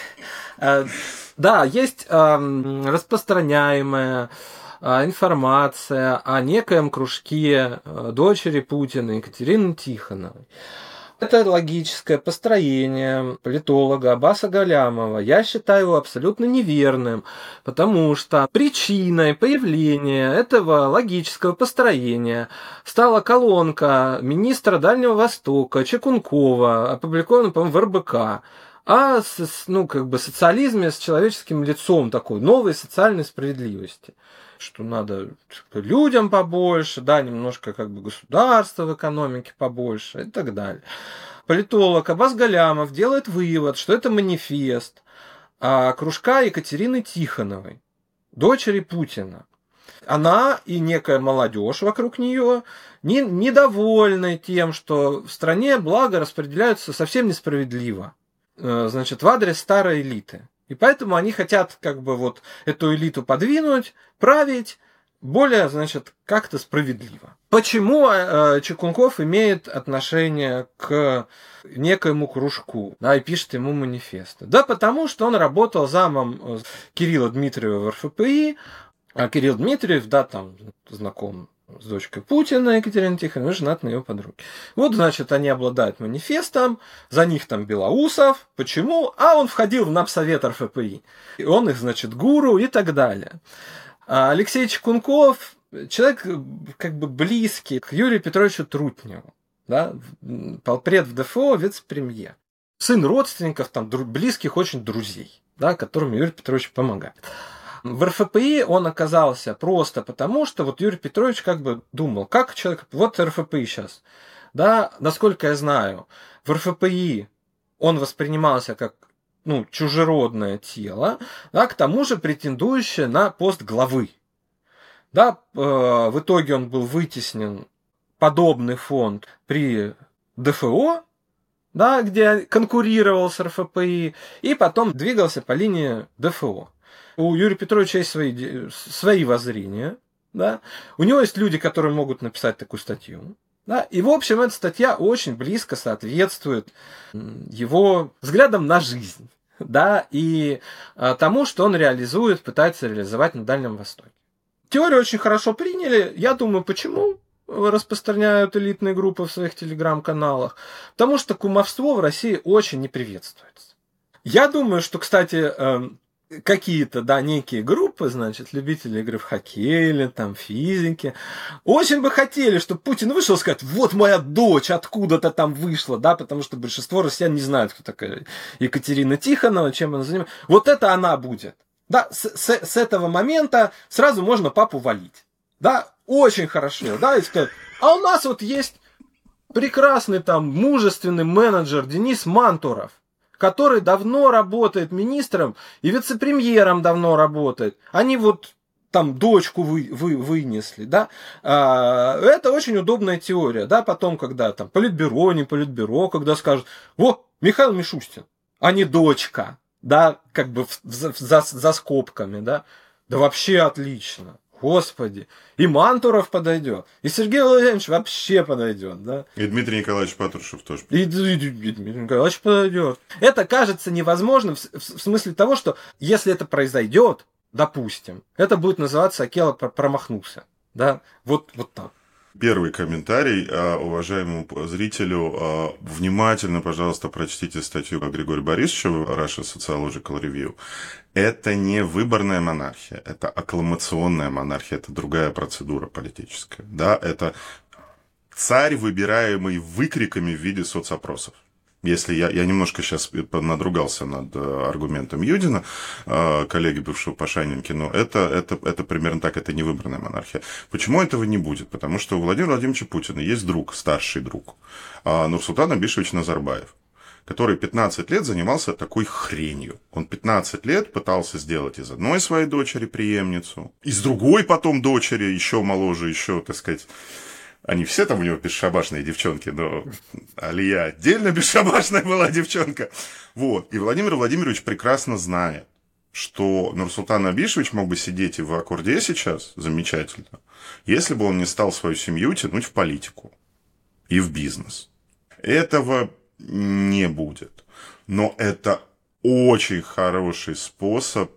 Да, есть э, распространяемая э, информация о некоем кружке э, дочери Путина Екатерины Тихоновой. Это логическое построение политолога Аббаса Галямова. Я считаю его абсолютно неверным, потому что причиной появления этого логического построения стала колонка министра Дальнего Востока Чекункова, опубликованная, по-моему, в эр бэ ка, о ну, как бы социализме с человеческим лицом, такой новой социальной справедливости. Что надо людям побольше, да, немножко как бы государства в экономике побольше и так далее. Политолог Аббас Галямов делает вывод, что это манифест кружка Екатерины Тихоновой, дочери Путина. Она и некая молодежь вокруг нее не, недовольны тем, что в стране блага распределяются совсем несправедливо. Значит, в адрес старой элиты. И поэтому они хотят как бы вот эту элиту подвинуть, править более, значит, как-то справедливо. Почему э, Чекунков имеет отношение к некоему кружку, да, и пишет ему манифесты? Да потому что он работал замом Кирилла Дмитриева в эр эф пэ и, а Кирилл Дмитриев, да, там знаком с дочкой Путина Екатериной Тихоновой, женат на ее подруге. Вот, значит, они обладают манифестом, за них там Белоусов. Почему? А он входил в Напсовет эр эф пэ и. И он их, значит, гуру и так далее. А Алексей Чекунков, человек как бы близкий к Юрию Петровичу Трутневу, да, полпред в дэ эф о, вице-премьер. Сын родственников, там, близких очень друзей, да, которым Юрий Петрович помогает. В эр эф пэ и он оказался просто потому, что вот Юрий Петрович как бы думал, как человек... Вот эр эф пэ и сейчас. Да, насколько я знаю, в эр эф пэ и он воспринимался как ну, чужеродное тело, да, к тому же претендующее на пост главы. Да, э, в итоге он был вытеснен подобный фонд при дэ эф о, да, где конкурировал с эр эф пэ и, и потом двигался по линии дэ эф о. У Юрия Петровича есть свои, свои воззрения, да? У него есть люди, которые могут написать такую статью. Да? И, в общем, эта статья очень близко соответствует его взглядам на жизнь, да? И а, тому, что он реализует, пытается реализовать на Дальнем Востоке. Теорию очень хорошо приняли. Я думаю, почему распространяют элитные группы в своих телеграм-каналах? Потому что кумовство в России очень не приветствуется. Я думаю, что, кстати... какие-то, да, некие группы, значит, любители игры в хоккей или там физики, очень бы хотели, чтобы Путин вышел и сказать, вот моя дочь откуда-то там вышла, да, потому что большинство россиян не знают, кто такая Екатерина Тихонова, чем она занимается. Вот это она будет. Да, с, с, с этого момента сразу можно папу валить. Да, очень хорошо, да, и сказать, а у нас вот есть прекрасный там мужественный менеджер Денис Мантуров, который давно работает министром и вице-премьером давно работает. Они вот там дочку вы, вы, вынесли, да. А, это очень удобная теория, да. Потом, когда там политбюро, не политбюро, когда скажут, о, Михаил Мишустин, а не дочка, да, как бы за, за, за скобками, да. Да вообще отлично. Господи, и Мантуров подойдет, и Сергей Владимирович вообще подойдет, да. И Дмитрий Николаевич Патрушев тоже. И, и, и, и Дмитрий Николаевич подойдет. Это кажется невозможным в, в, в смысле того, что если это произойдет, допустим, это будет называться Акела промахнулся, да, вот, вот так. Первый комментарий уважаемому зрителю. Внимательно, пожалуйста, прочтите статью Григория Борисовича в Russia Sociological Review. Это не выборная монархия, это аккламационная монархия, это другая процедура политическая. Да, это царь, выбираемый выкриками в виде соцопросов. Если я, я немножко сейчас надругался над аргументом Юдина, коллеги бывшего Пашаненки, но это, это, это примерно так, это не выборная монархия. Почему этого не будет? Потому что у Владимира Владимировича Путина есть друг, старший друг, Нурсултан Абишевич Назарбаев, который пятнадцать лет занимался такой хренью. Он пятнадцать лет пытался сделать из одной своей дочери преемницу, из другой потом дочери, еще моложе, еще, так сказать... Они все там у него бесшабашные девчонки, но Алия отдельно бесшабашная была девчонка. Вот. И Владимир Владимирович прекрасно знает, что Нурсултан Абишевич мог бы сидеть и в Аккорде сейчас замечательно, если бы он не стал свою семью тянуть в политику и в бизнес. Этого не будет. Но это очень хороший способ...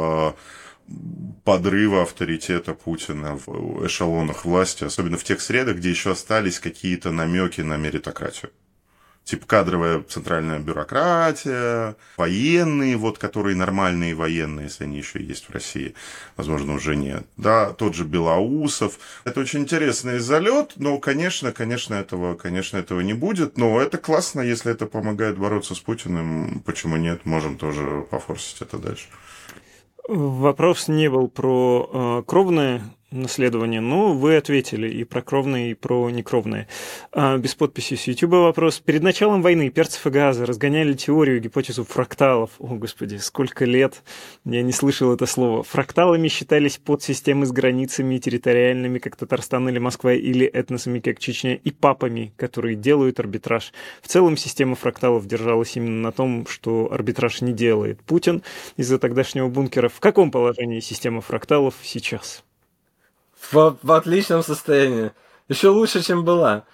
подрыва авторитета Путина в эшелонах власти, особенно в тех средах, где еще остались какие-то намеки на меритократию. Типа кадровая центральная бюрократия, военные, вот, которые нормальные военные, если они еще есть в России, возможно, уже нет. Да, тот же Белоусов. Это очень интересный залет, но, конечно, конечно, этого, конечно, этого не будет. Но это классно, если это помогает бороться с Путиным. Почему нет? Можем тоже пофорсить это дальше. Вопрос не был про э, кровные наследования. Ну, вы ответили и про кровное, и про некровное. А, без подписи с YouTube вопрос. Перед началом войны Перцев и Гааза разгоняли теорию, гипотезу фракталов. О, господи, сколько лет я не слышал это слово. Фракталами считались подсистемы с границами территориальными, как Татарстан или Москва, или этносами, как Чечня, и папами, которые делают арбитраж. В целом система фракталов держалась именно на том, что арбитраж не делает Путин из-за тогдашнего бункера. В каком положении система фракталов сейчас? В, в отличном состоянии. Еще лучше, чем была.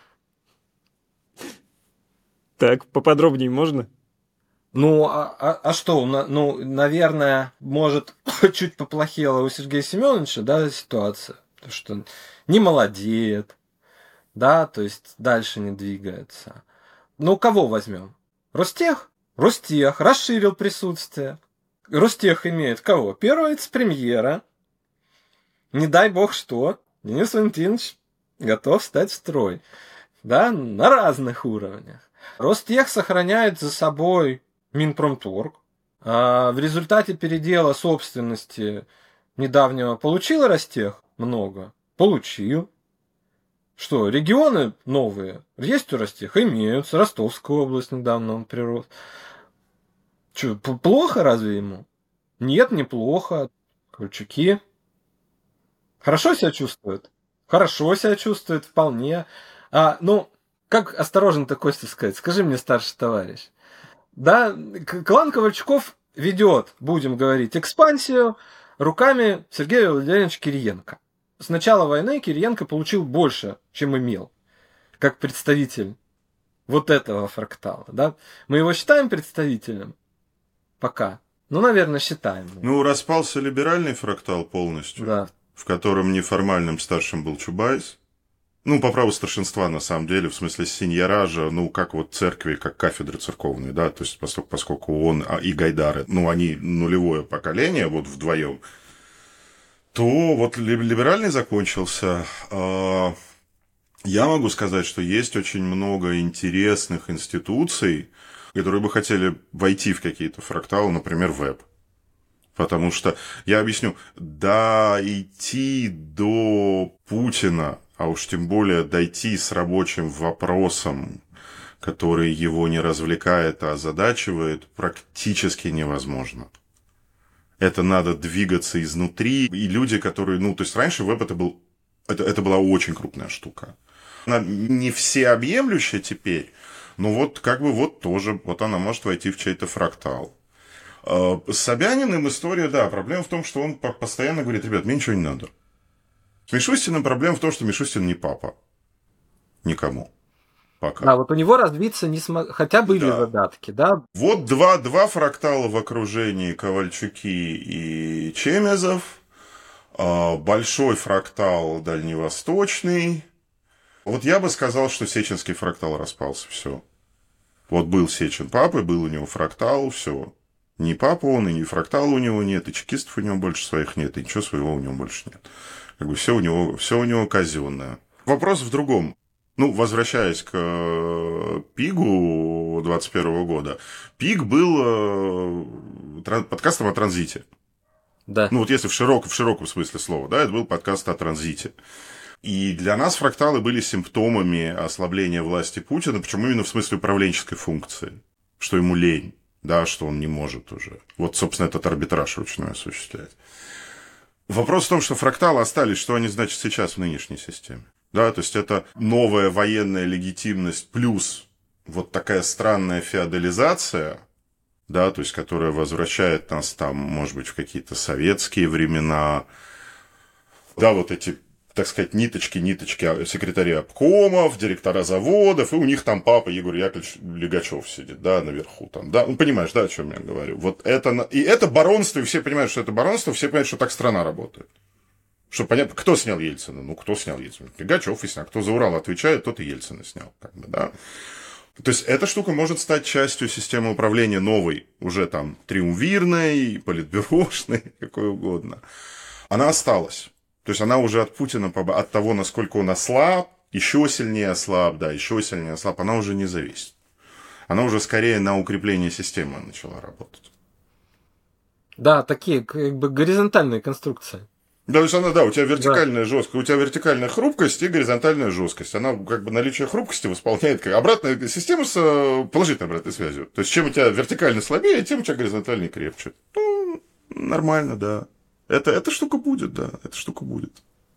Так, поподробнее можно? Ну, а, а, а что? Ну, наверное, может, чуть поплохела у Сергея Семеновича, да, ситуация. Потому что не молодеет, да, то есть дальше не двигается. Ну, кого возьмем? Ростех? Ростех расширил присутствие. Ростех имеет кого? Первого вице-премьера. Не дай бог что, Денис Валентинович готов встать в строй. Да, на разных уровнях. Ростех сохраняет за собой Минпромторг. А в результате передела собственности недавнего получил Ростех много? Получил. Что, регионы новые есть у Ростеха? Имеются. Ростовская область недавно он прирос. Что, плохо разве ему? Нет, неплохо. Ковальчуки хорошо себя чувствует? Хорошо себя чувствует, вполне. А, ну, как осторожно-то, Костя, сказать? Скажи мне, старший товарищ. Да, клан Ковальчуков ведет, будем говорить, экспансию руками Сергея Владимировича Кириенко. С начала войны Кириенко получил больше, чем имел, как представитель вот этого фрактала. Да? Мы его считаем представителем? Пока. Ну, наверное, считаем. Ну, распался либеральный фрактал полностью. Да. В котором неформальным старшим был Чубайс. Ну, по праву старшинства, на самом деле, в смысле сеньоража, ну, как вот церкви, как кафедры церковные, да, то есть поскольку, поскольку он и Гайдары, ну, они нулевое поколение, вот вдвоем, то вот либеральный закончился. Я могу сказать, что есть очень много интересных институций, которые бы хотели войти в какие-то фракталы, например, веб. Потому что, я объясню, дойти до Путина, а уж тем более дойти с рабочим вопросом, который его не развлекает, а озадачивает, практически невозможно. Это надо двигаться изнутри. И люди, которые... Ну, то есть, раньше веб это, был, это, это была очень крупная штука. Она не всеобъемлющая теперь, но вот как бы вот тоже, вот она может войти в чей-то фрактал. С Собяниным история, да, проблема в том, что он постоянно говорит: ребят, мне ничего не надо. С Мишустиным проблема в том, что Мишустин не папа. Никому. Пока. Да, вот у него развиться не смог... Хотя были да. задатки, да? Вот два, два фрактала в окружении: Ковальчуки и Чемезов. Большой фрактал дальневосточный. Вот я бы сказал, что сеченский фрактал распался. Все. Вот был Сечин папой, был у него фрактал, все. Ни папа он, и ни фрактала у него нет, и чекистов у него больше своих нет, и ничего своего у него больше нет. Как бы все у него, все у него казенное. Вопрос в другом. Ну, возвращаясь к ПИГу двадцать первого года. ПИГ был подкастом о транзите. Да. Ну, вот если в, широк, в широком смысле слова, да, это был подкаст о транзите. И для нас фракталы были симптомами ослабления власти Путина, почему именно в смысле управленческой функции, что ему лень. Да, что он не может уже. Вот, собственно, этот арбитраж ручной осуществлять. Вопрос в том, что фракталы остались, что они значат сейчас в нынешней системе. Да, то есть это новая военная легитимность плюс вот такая странная феодализация, да, то есть которая возвращает нас там, может быть, в какие-то советские времена. Да, вот эти, так сказать, ниточки, ниточки секретарей обкомов, директора заводов, и у них там папа Егор Яковлевич Легачев сидит, да, наверху там, да, ну, понимаешь, да, о чем я говорю. Вот это, и это баронство, и все понимают, что это баронство, все понимают, что так страна работает. Что понятно, кто снял Ельцина? Ну, кто снял Ельцина? Легачев и снял. Кто за Урал отвечает, тот и Ельцина снял, как бы, да. То есть эта штука может стать частью системы управления новой, уже там триумвирной, политбюрошной, какой угодно. Она осталась. То есть она уже от Путина, от того, насколько он ослаб, еще сильнее ослаб, да, еще сильнее ослаб, она уже не зависит. Она уже скорее на укрепление системы начала работать. Да, такие как бы горизонтальные конструкции. Да, то есть она, да, у тебя вертикальная да. жесткость, у тебя вертикальная хрупкость и горизонтальная жесткость. Она как бы наличие хрупкости восполняет как обратная система с положительной обратной связью. То есть чем у тебя вертикально слабее, тем у тебя горизонтальнее крепче. Ну, нормально, да. Это, эта штука будет, да, эта штука будет.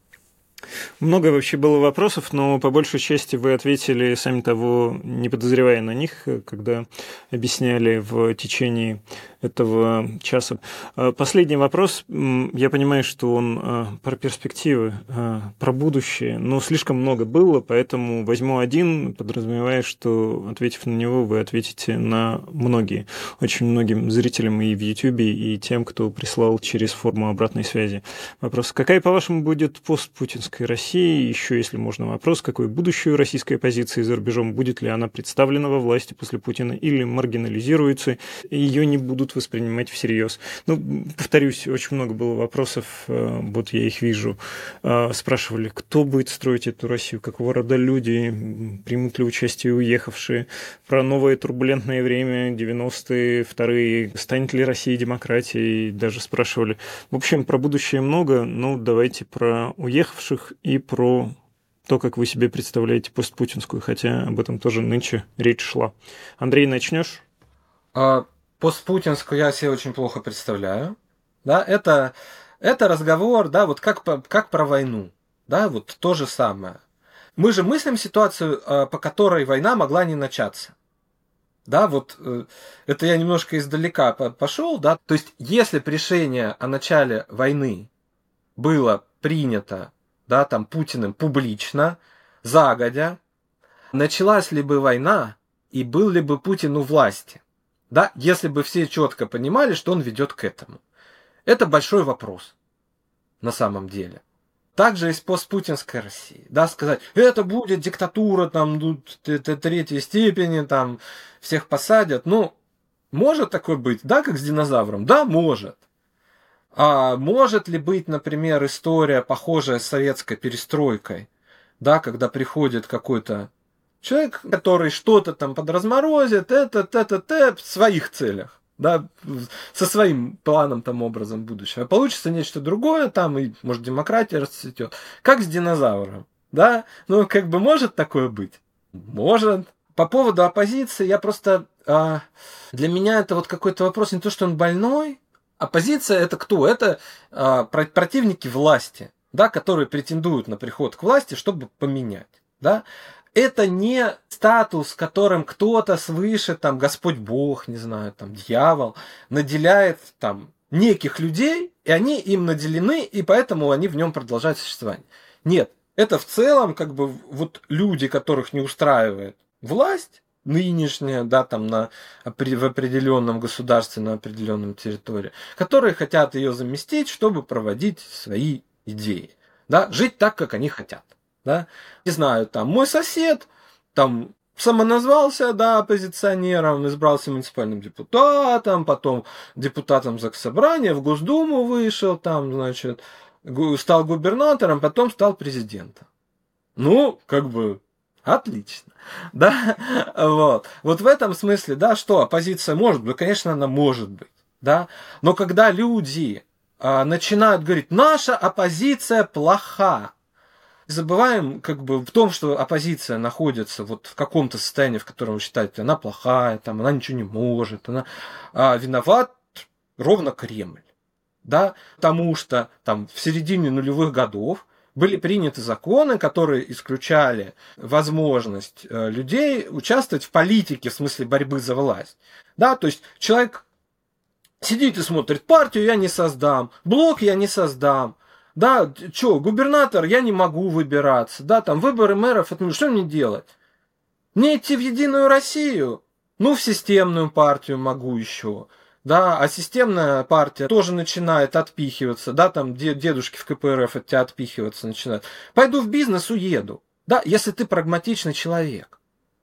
Много вообще было вопросов, но по большей части вы ответили, сами того не подозревая на них, когда объясняли в течение этого часа. Последний вопрос. Я понимаю, что он про перспективы, про будущее, но слишком много было, поэтому возьму один, подразумевая, что, ответив на него, вы ответите на многие. Очень многим зрителям и в Ютьюбе, и тем, кто прислал через форму обратной связи. Вопрос. Какая, по-вашему, будет постпутинская Россия? Еще, если можно, вопрос. Какое будущее российской оппозиции за рубежом? Будет ли она представлена во власти после Путина или маргинализируется? Ее не будут воспринимать всерьез. Ну, повторюсь, очень много было вопросов, вот я их вижу. Спрашивали, кто будет строить эту Россию, какого рода люди, примут ли участие уехавшие, про новое турбулентное время, девяностые, вторые, станет ли Россия демократией, даже спрашивали. В общем, про будущее много, но давайте про уехавших и про то, как вы себе представляете постпутинскую, хотя об этом тоже нынче речь шла. Андрей, начнешь? А, постпутинскую я себе очень плохо представляю. Да, это, это разговор, да, вот как, как про войну. Да, вот то же самое. Мы же мыслим ситуацию, по которой война могла не начаться. Да, вот это я немножко издалека пошел, да. То есть, если бы решение о начале войны было принято, да, там, Путиным публично, загодя, началась ли бы война и был ли бы Путин у власти, да, если бы все четко понимали, что он ведет к этому. Это большой вопрос на самом деле. Также и с постпутинской Россией, да, сказать, это будет диктатура, там, это третьей степени, там, всех посадят, ну, может такое быть, да, как с динозавром, да, может. А может ли быть, например, история, похожая с советской перестройкой, да, когда приходит какой-то человек, который что-то там подразморозит, это, это, это, в своих целях, да, со своим планом, там, образом будущего. Получится нечто другое, там, и, может, демократия расцветет, как с динозавром, да, ну, как бы может такое быть? Может. По поводу оппозиции, я просто, а, для меня это вот какой-то вопрос, не то, что он больной. Оппозиция это кто? Это а, противники власти, да, которые претендуют на приход к власти, чтобы поменять. Да? Это не статус, которым кто-то свыше, там, Господь Бог, не знаю, там, дьявол, наделяет там, неких людей, и они им наделены, и поэтому они в нем продолжают существовать. Нет, это в целом как бы вот люди, которых не устраивает власть, нынешняя, да, там на, в определенном государстве, на определенном территории, которые хотят ее заместить, чтобы проводить свои идеи, да, жить так, как они хотят, да. Не знаю, там, мой сосед, там, самоназвался, да, оппозиционером, избрался муниципальным депутатом, потом депутатом Заксобрания, в Госдуму вышел, там, значит, стал губернатором, потом стал президентом. Ну, как бы, отлично. Да, вот. Вот в этом смысле, да, что оппозиция может быть, конечно, она может быть, да, но когда люди а, начинают говорить, наша оппозиция плоха, забываем как бы в том, что оппозиция находится вот в каком-то состоянии, в котором вы считаете, она плохая, там, она ничего не может, она а, виноват ровно Кремль, да, потому что там в середине нулевых годов были приняты законы, которые исключали возможность людей участвовать в политике, в смысле борьбы за власть. Да, то есть человек сидит и смотрит, партию я не создам, блок я не создам. Да, что, губернатор, я не могу выбираться. Да, там выборы мэров, это что мне делать? Мне идти в Единую Россию? Ну, в системную партию могу еще. Да, а системная партия тоже начинает отпихиваться, да, там дедушки в ка пэ эр эф от тебя отпихиваться начинают. Пойду в бизнес, уеду. Да, если ты прагматичный человек.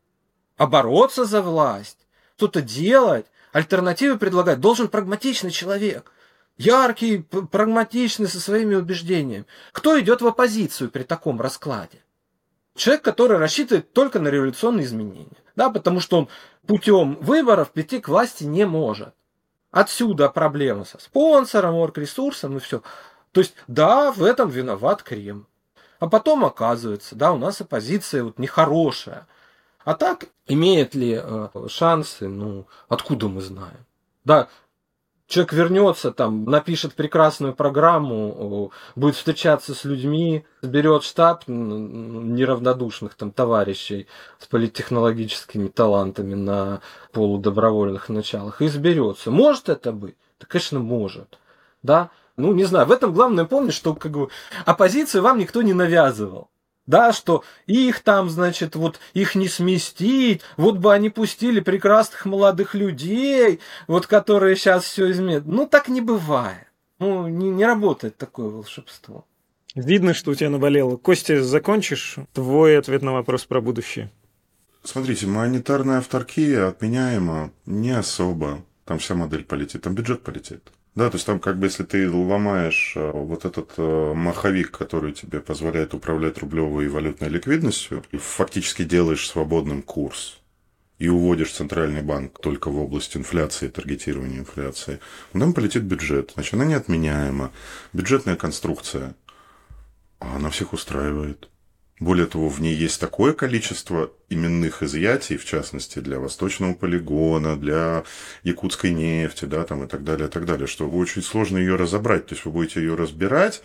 А бороться за власть, что-то делать, альтернативы предлагать должен прагматичный человек. Яркий, прагматичный, со своими убеждениями. Кто идет в оппозицию при таком раскладе? Человек, который рассчитывает только на революционные изменения. Да, потому что он путем выборов прийти к власти не может. Отсюда проблема со спонсором, оргресурсом и все. То есть, да, в этом виноват Кремль. А потом оказывается, да, у нас оппозиция вот нехорошая. А так, имеет ли э, шансы, ну, откуда мы знаем? Да, человек вернется, там, напишет прекрасную программу, будет встречаться с людьми, соберет штаб неравнодушных там товарищей с политтехнологическими талантами на полудобровольных началах и изберется. Может это быть? Да, конечно, может. Да? Ну, не знаю. В этом главное помнить, что как бы оппозицию вам никто не навязывал. Да, что их там, значит, вот их не сместить, вот бы они пустили прекрасных молодых людей, вот которые сейчас все изменят. Ну, так не бывает. Ну, не, не работает такое волшебство. Видно, что у тебя наболело. Костя, закончишь твой ответ на вопрос про будущее? Смотрите, монетарная авторкия отменяема не особо. Там вся модель полетит, там бюджет полетит. Да, то есть там как бы если ты ломаешь вот этот маховик, который тебе позволяет управлять рублевой и валютной ликвидностью, и фактически делаешь свободным курс, и уводишь центральный банк только в область инфляции, таргетирования инфляции, там полетит бюджет. Значит, она неотменяема. Бюджетная конструкция, она всех устраивает. Более того, в ней есть такое количество именных изъятий, в частности, для Восточного полигона, для якутской нефти, да, там, и так далее, и так далее, что очень сложно ее разобрать. То есть вы будете ее разбирать,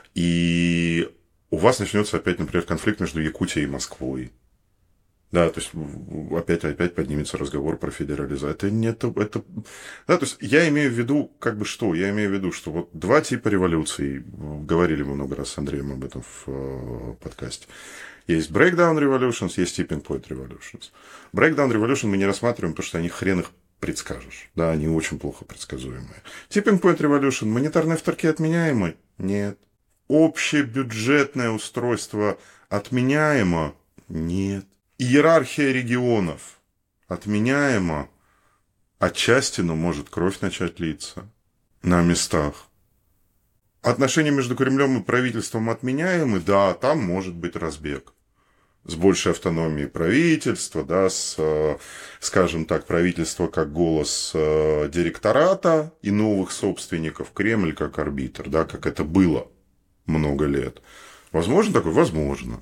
и у вас начнется опять, например, конфликт между Якутией и Москвой. Да, то есть опять, опять поднимется разговор про федерализацию. Это не это, это... Да, то есть я имею в виду, как бы что? Я имею в виду, что вот два типа революций. Говорили мы много раз с Андреем об этом в э, подкасте. Есть breakdown revolutions, есть tipping point revolutions. Breakdown revolution мы не рассматриваем, потому что они хрен их предскажешь. Да, они очень плохо предсказуемые. Tipping point revolution, монетарные авторки отменяемы? Нет. Общебюджетное устройство отменяемо? Нет. Иерархия регионов отменяема, отчасти, но может кровь начать литься на местах. Отношения между Кремлем и правительством отменяемы, да, там может быть разбег. С большей автономией правительства, да, с, скажем так, правительство как голос директората и новых собственников, Кремль как арбитр, да, как это было много лет. Возможно такое? Возможно.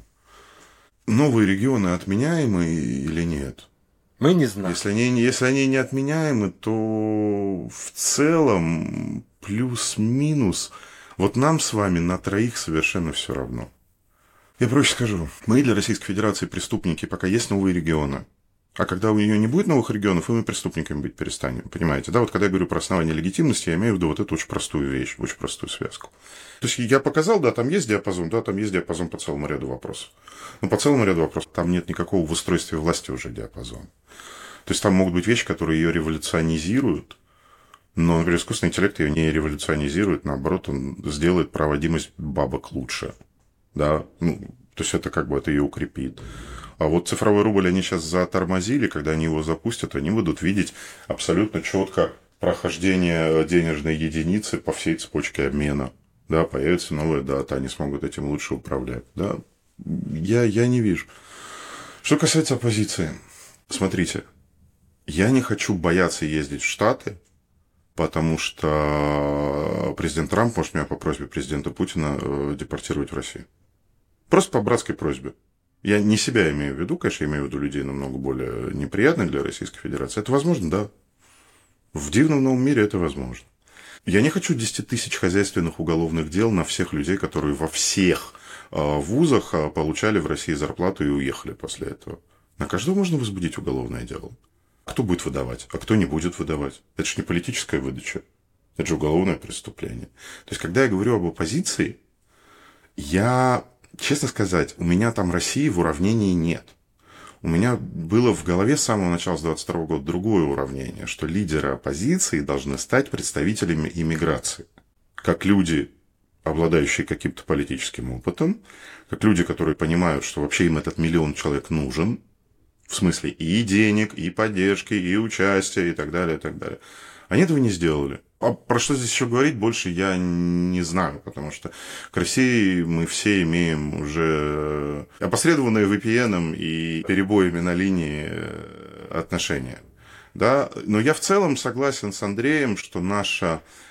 Новые регионы отменяемы или нет? Мы не знаем. Если они, если они не отменяемы, то в целом плюс-минус вот нам с вами на троих совершенно все равно. Я проще скажу. Мы для Российской Федерации преступники, пока есть новые регионы. А когда у нее не будет новых регионов, и мы преступниками быть перестанем. Понимаете? Да, вот когда я говорю про основание легитимности, я имею в виду вот эту очень простую вещь, очень простую связку. То есть я показал, да, там есть диапазон, да, там есть диапазон по целому ряду вопросов. Но по целому ряду вопросов там нет никакого в устройстве власти уже диапазона. То есть там могут быть вещи, которые ее революционизируют, но, например, искусственный интеллект ее не революционизирует, наоборот, он сделает проводимость бабок лучше. Да, ну, то есть это как бы это ее укрепит. А вот цифровой рубль они сейчас затормозили, когда они его запустят, они будут видеть абсолютно четко прохождение денежной единицы по всей цепочке обмена. Да, появится новая дата, они смогут этим лучше управлять. Да, я, я не вижу. Что касается оппозиции, смотрите, я не хочу бояться ездить в Штаты, потому что президент Трамп может меня по просьбе президента Путина депортировать в Россию. Просто по братской просьбе. Я не себя имею в виду, конечно, я имею в виду людей намного более неприятных для Российской Федерации. Это возможно, да. В дивном новом мире это возможно. Я не хочу десять тысяч хозяйственных уголовных дел на всех людей, которые во всех вузах получали в России зарплату и уехали после этого. На каждого можно возбудить уголовное дело. Кто будет выдавать, а кто не будет выдавать? Это же не политическая выдача. Это же уголовное преступление. То есть, когда я говорю об оппозиции, я... Честно сказать, у меня там России в уравнении нет. У меня было в голове с самого начала, с двадцать второго года, другое уравнение, что лидеры оппозиции должны стать представителями иммиграции. Как люди, обладающие каким-то политическим опытом, как люди, которые понимают, что вообще им этот миллион человек нужен, в смысле и денег, и поддержки, и участия, и так далее, и так далее. Они этого не сделали. А про что здесь еще говорить, больше я не знаю, потому что к России мы все имеем уже опосредованные ви пи эн и перебоями на линии отношения. Да? Но я в целом согласен с Андреем, что наша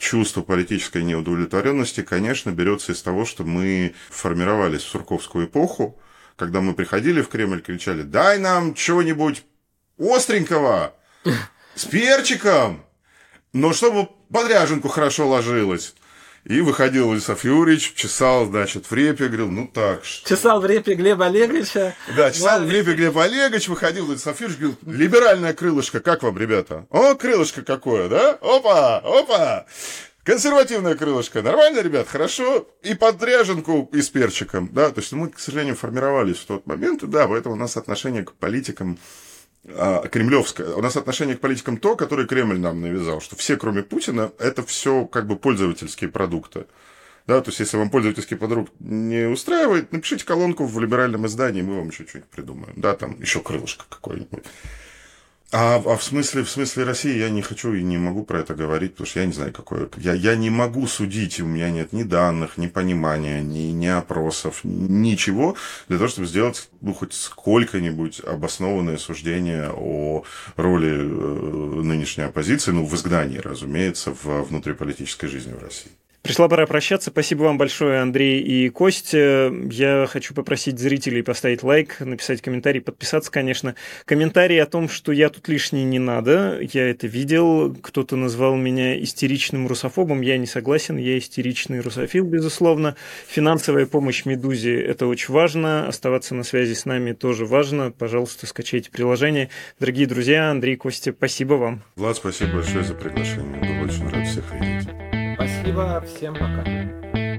чувство политической неудовлетворенности, конечно, берется из того, что мы формировались в сурковскую эпоху, когда мы приходили в Кремль, кричали: дай нам чего-нибудь остренького, с перчиком, но чтобы под ряженку хорошо ложилось. И выходил Владислав Юрьевич, чесал, значит, в репе, говорил: ну так что... Чесал в репе Глеба Олеговича. Да, чесал в репе Глеба Олегович, выходил Владислав Юрьевич, говорил: либеральное крылышко, как вам, ребята? О, крылышко какое, да? Опа, опа! Консервативное крылышко. Нормально, ребят? Хорошо. И под ряженку, и с перчиком. Да, то есть мы, к сожалению, формировались в тот момент, да, поэтому у нас отношение к политикам а, кремлевское. У нас отношение к политикам то, которое Кремль нам навязал, что все, кроме Путина, это все как бы пользовательские продукты. Да, то есть если вам пользовательский продукт не устраивает, напишите колонку в либеральном издании, мы вам еще что-нибудь придумаем. Да, там еще крылышко какое-нибудь. А, а в смысле, в смысле России я не хочу и не могу про это говорить, потому что я не знаю, какое... Я, я не могу судить, у меня нет ни данных, ни понимания, ни, ни опросов, ничего для того, чтобы сделать, ну, хоть сколько-нибудь обоснованное суждение о роли э, нынешней оппозиции, ну, в изгнании, разумеется, в внутриполитической жизни в России. Пришла пора прощаться. Спасибо вам большое, Андрей и Костя. Я хочу попросить зрителей поставить лайк, написать комментарий, подписаться, конечно. Комментарий о том, что я тут лишний, не надо. Я это видел. Кто-то назвал меня истеричным русофобом. Я не согласен. Я истеричный русофил, безусловно. Финансовая помощь «Медузе» — это очень важно. Оставаться на связи с нами тоже важно. Пожалуйста, скачайте приложение. Дорогие друзья, Андрей, Костя, спасибо вам. Влад, спасибо большое за приглашение. Был очень рад всех видеть. Спасибо, всем пока.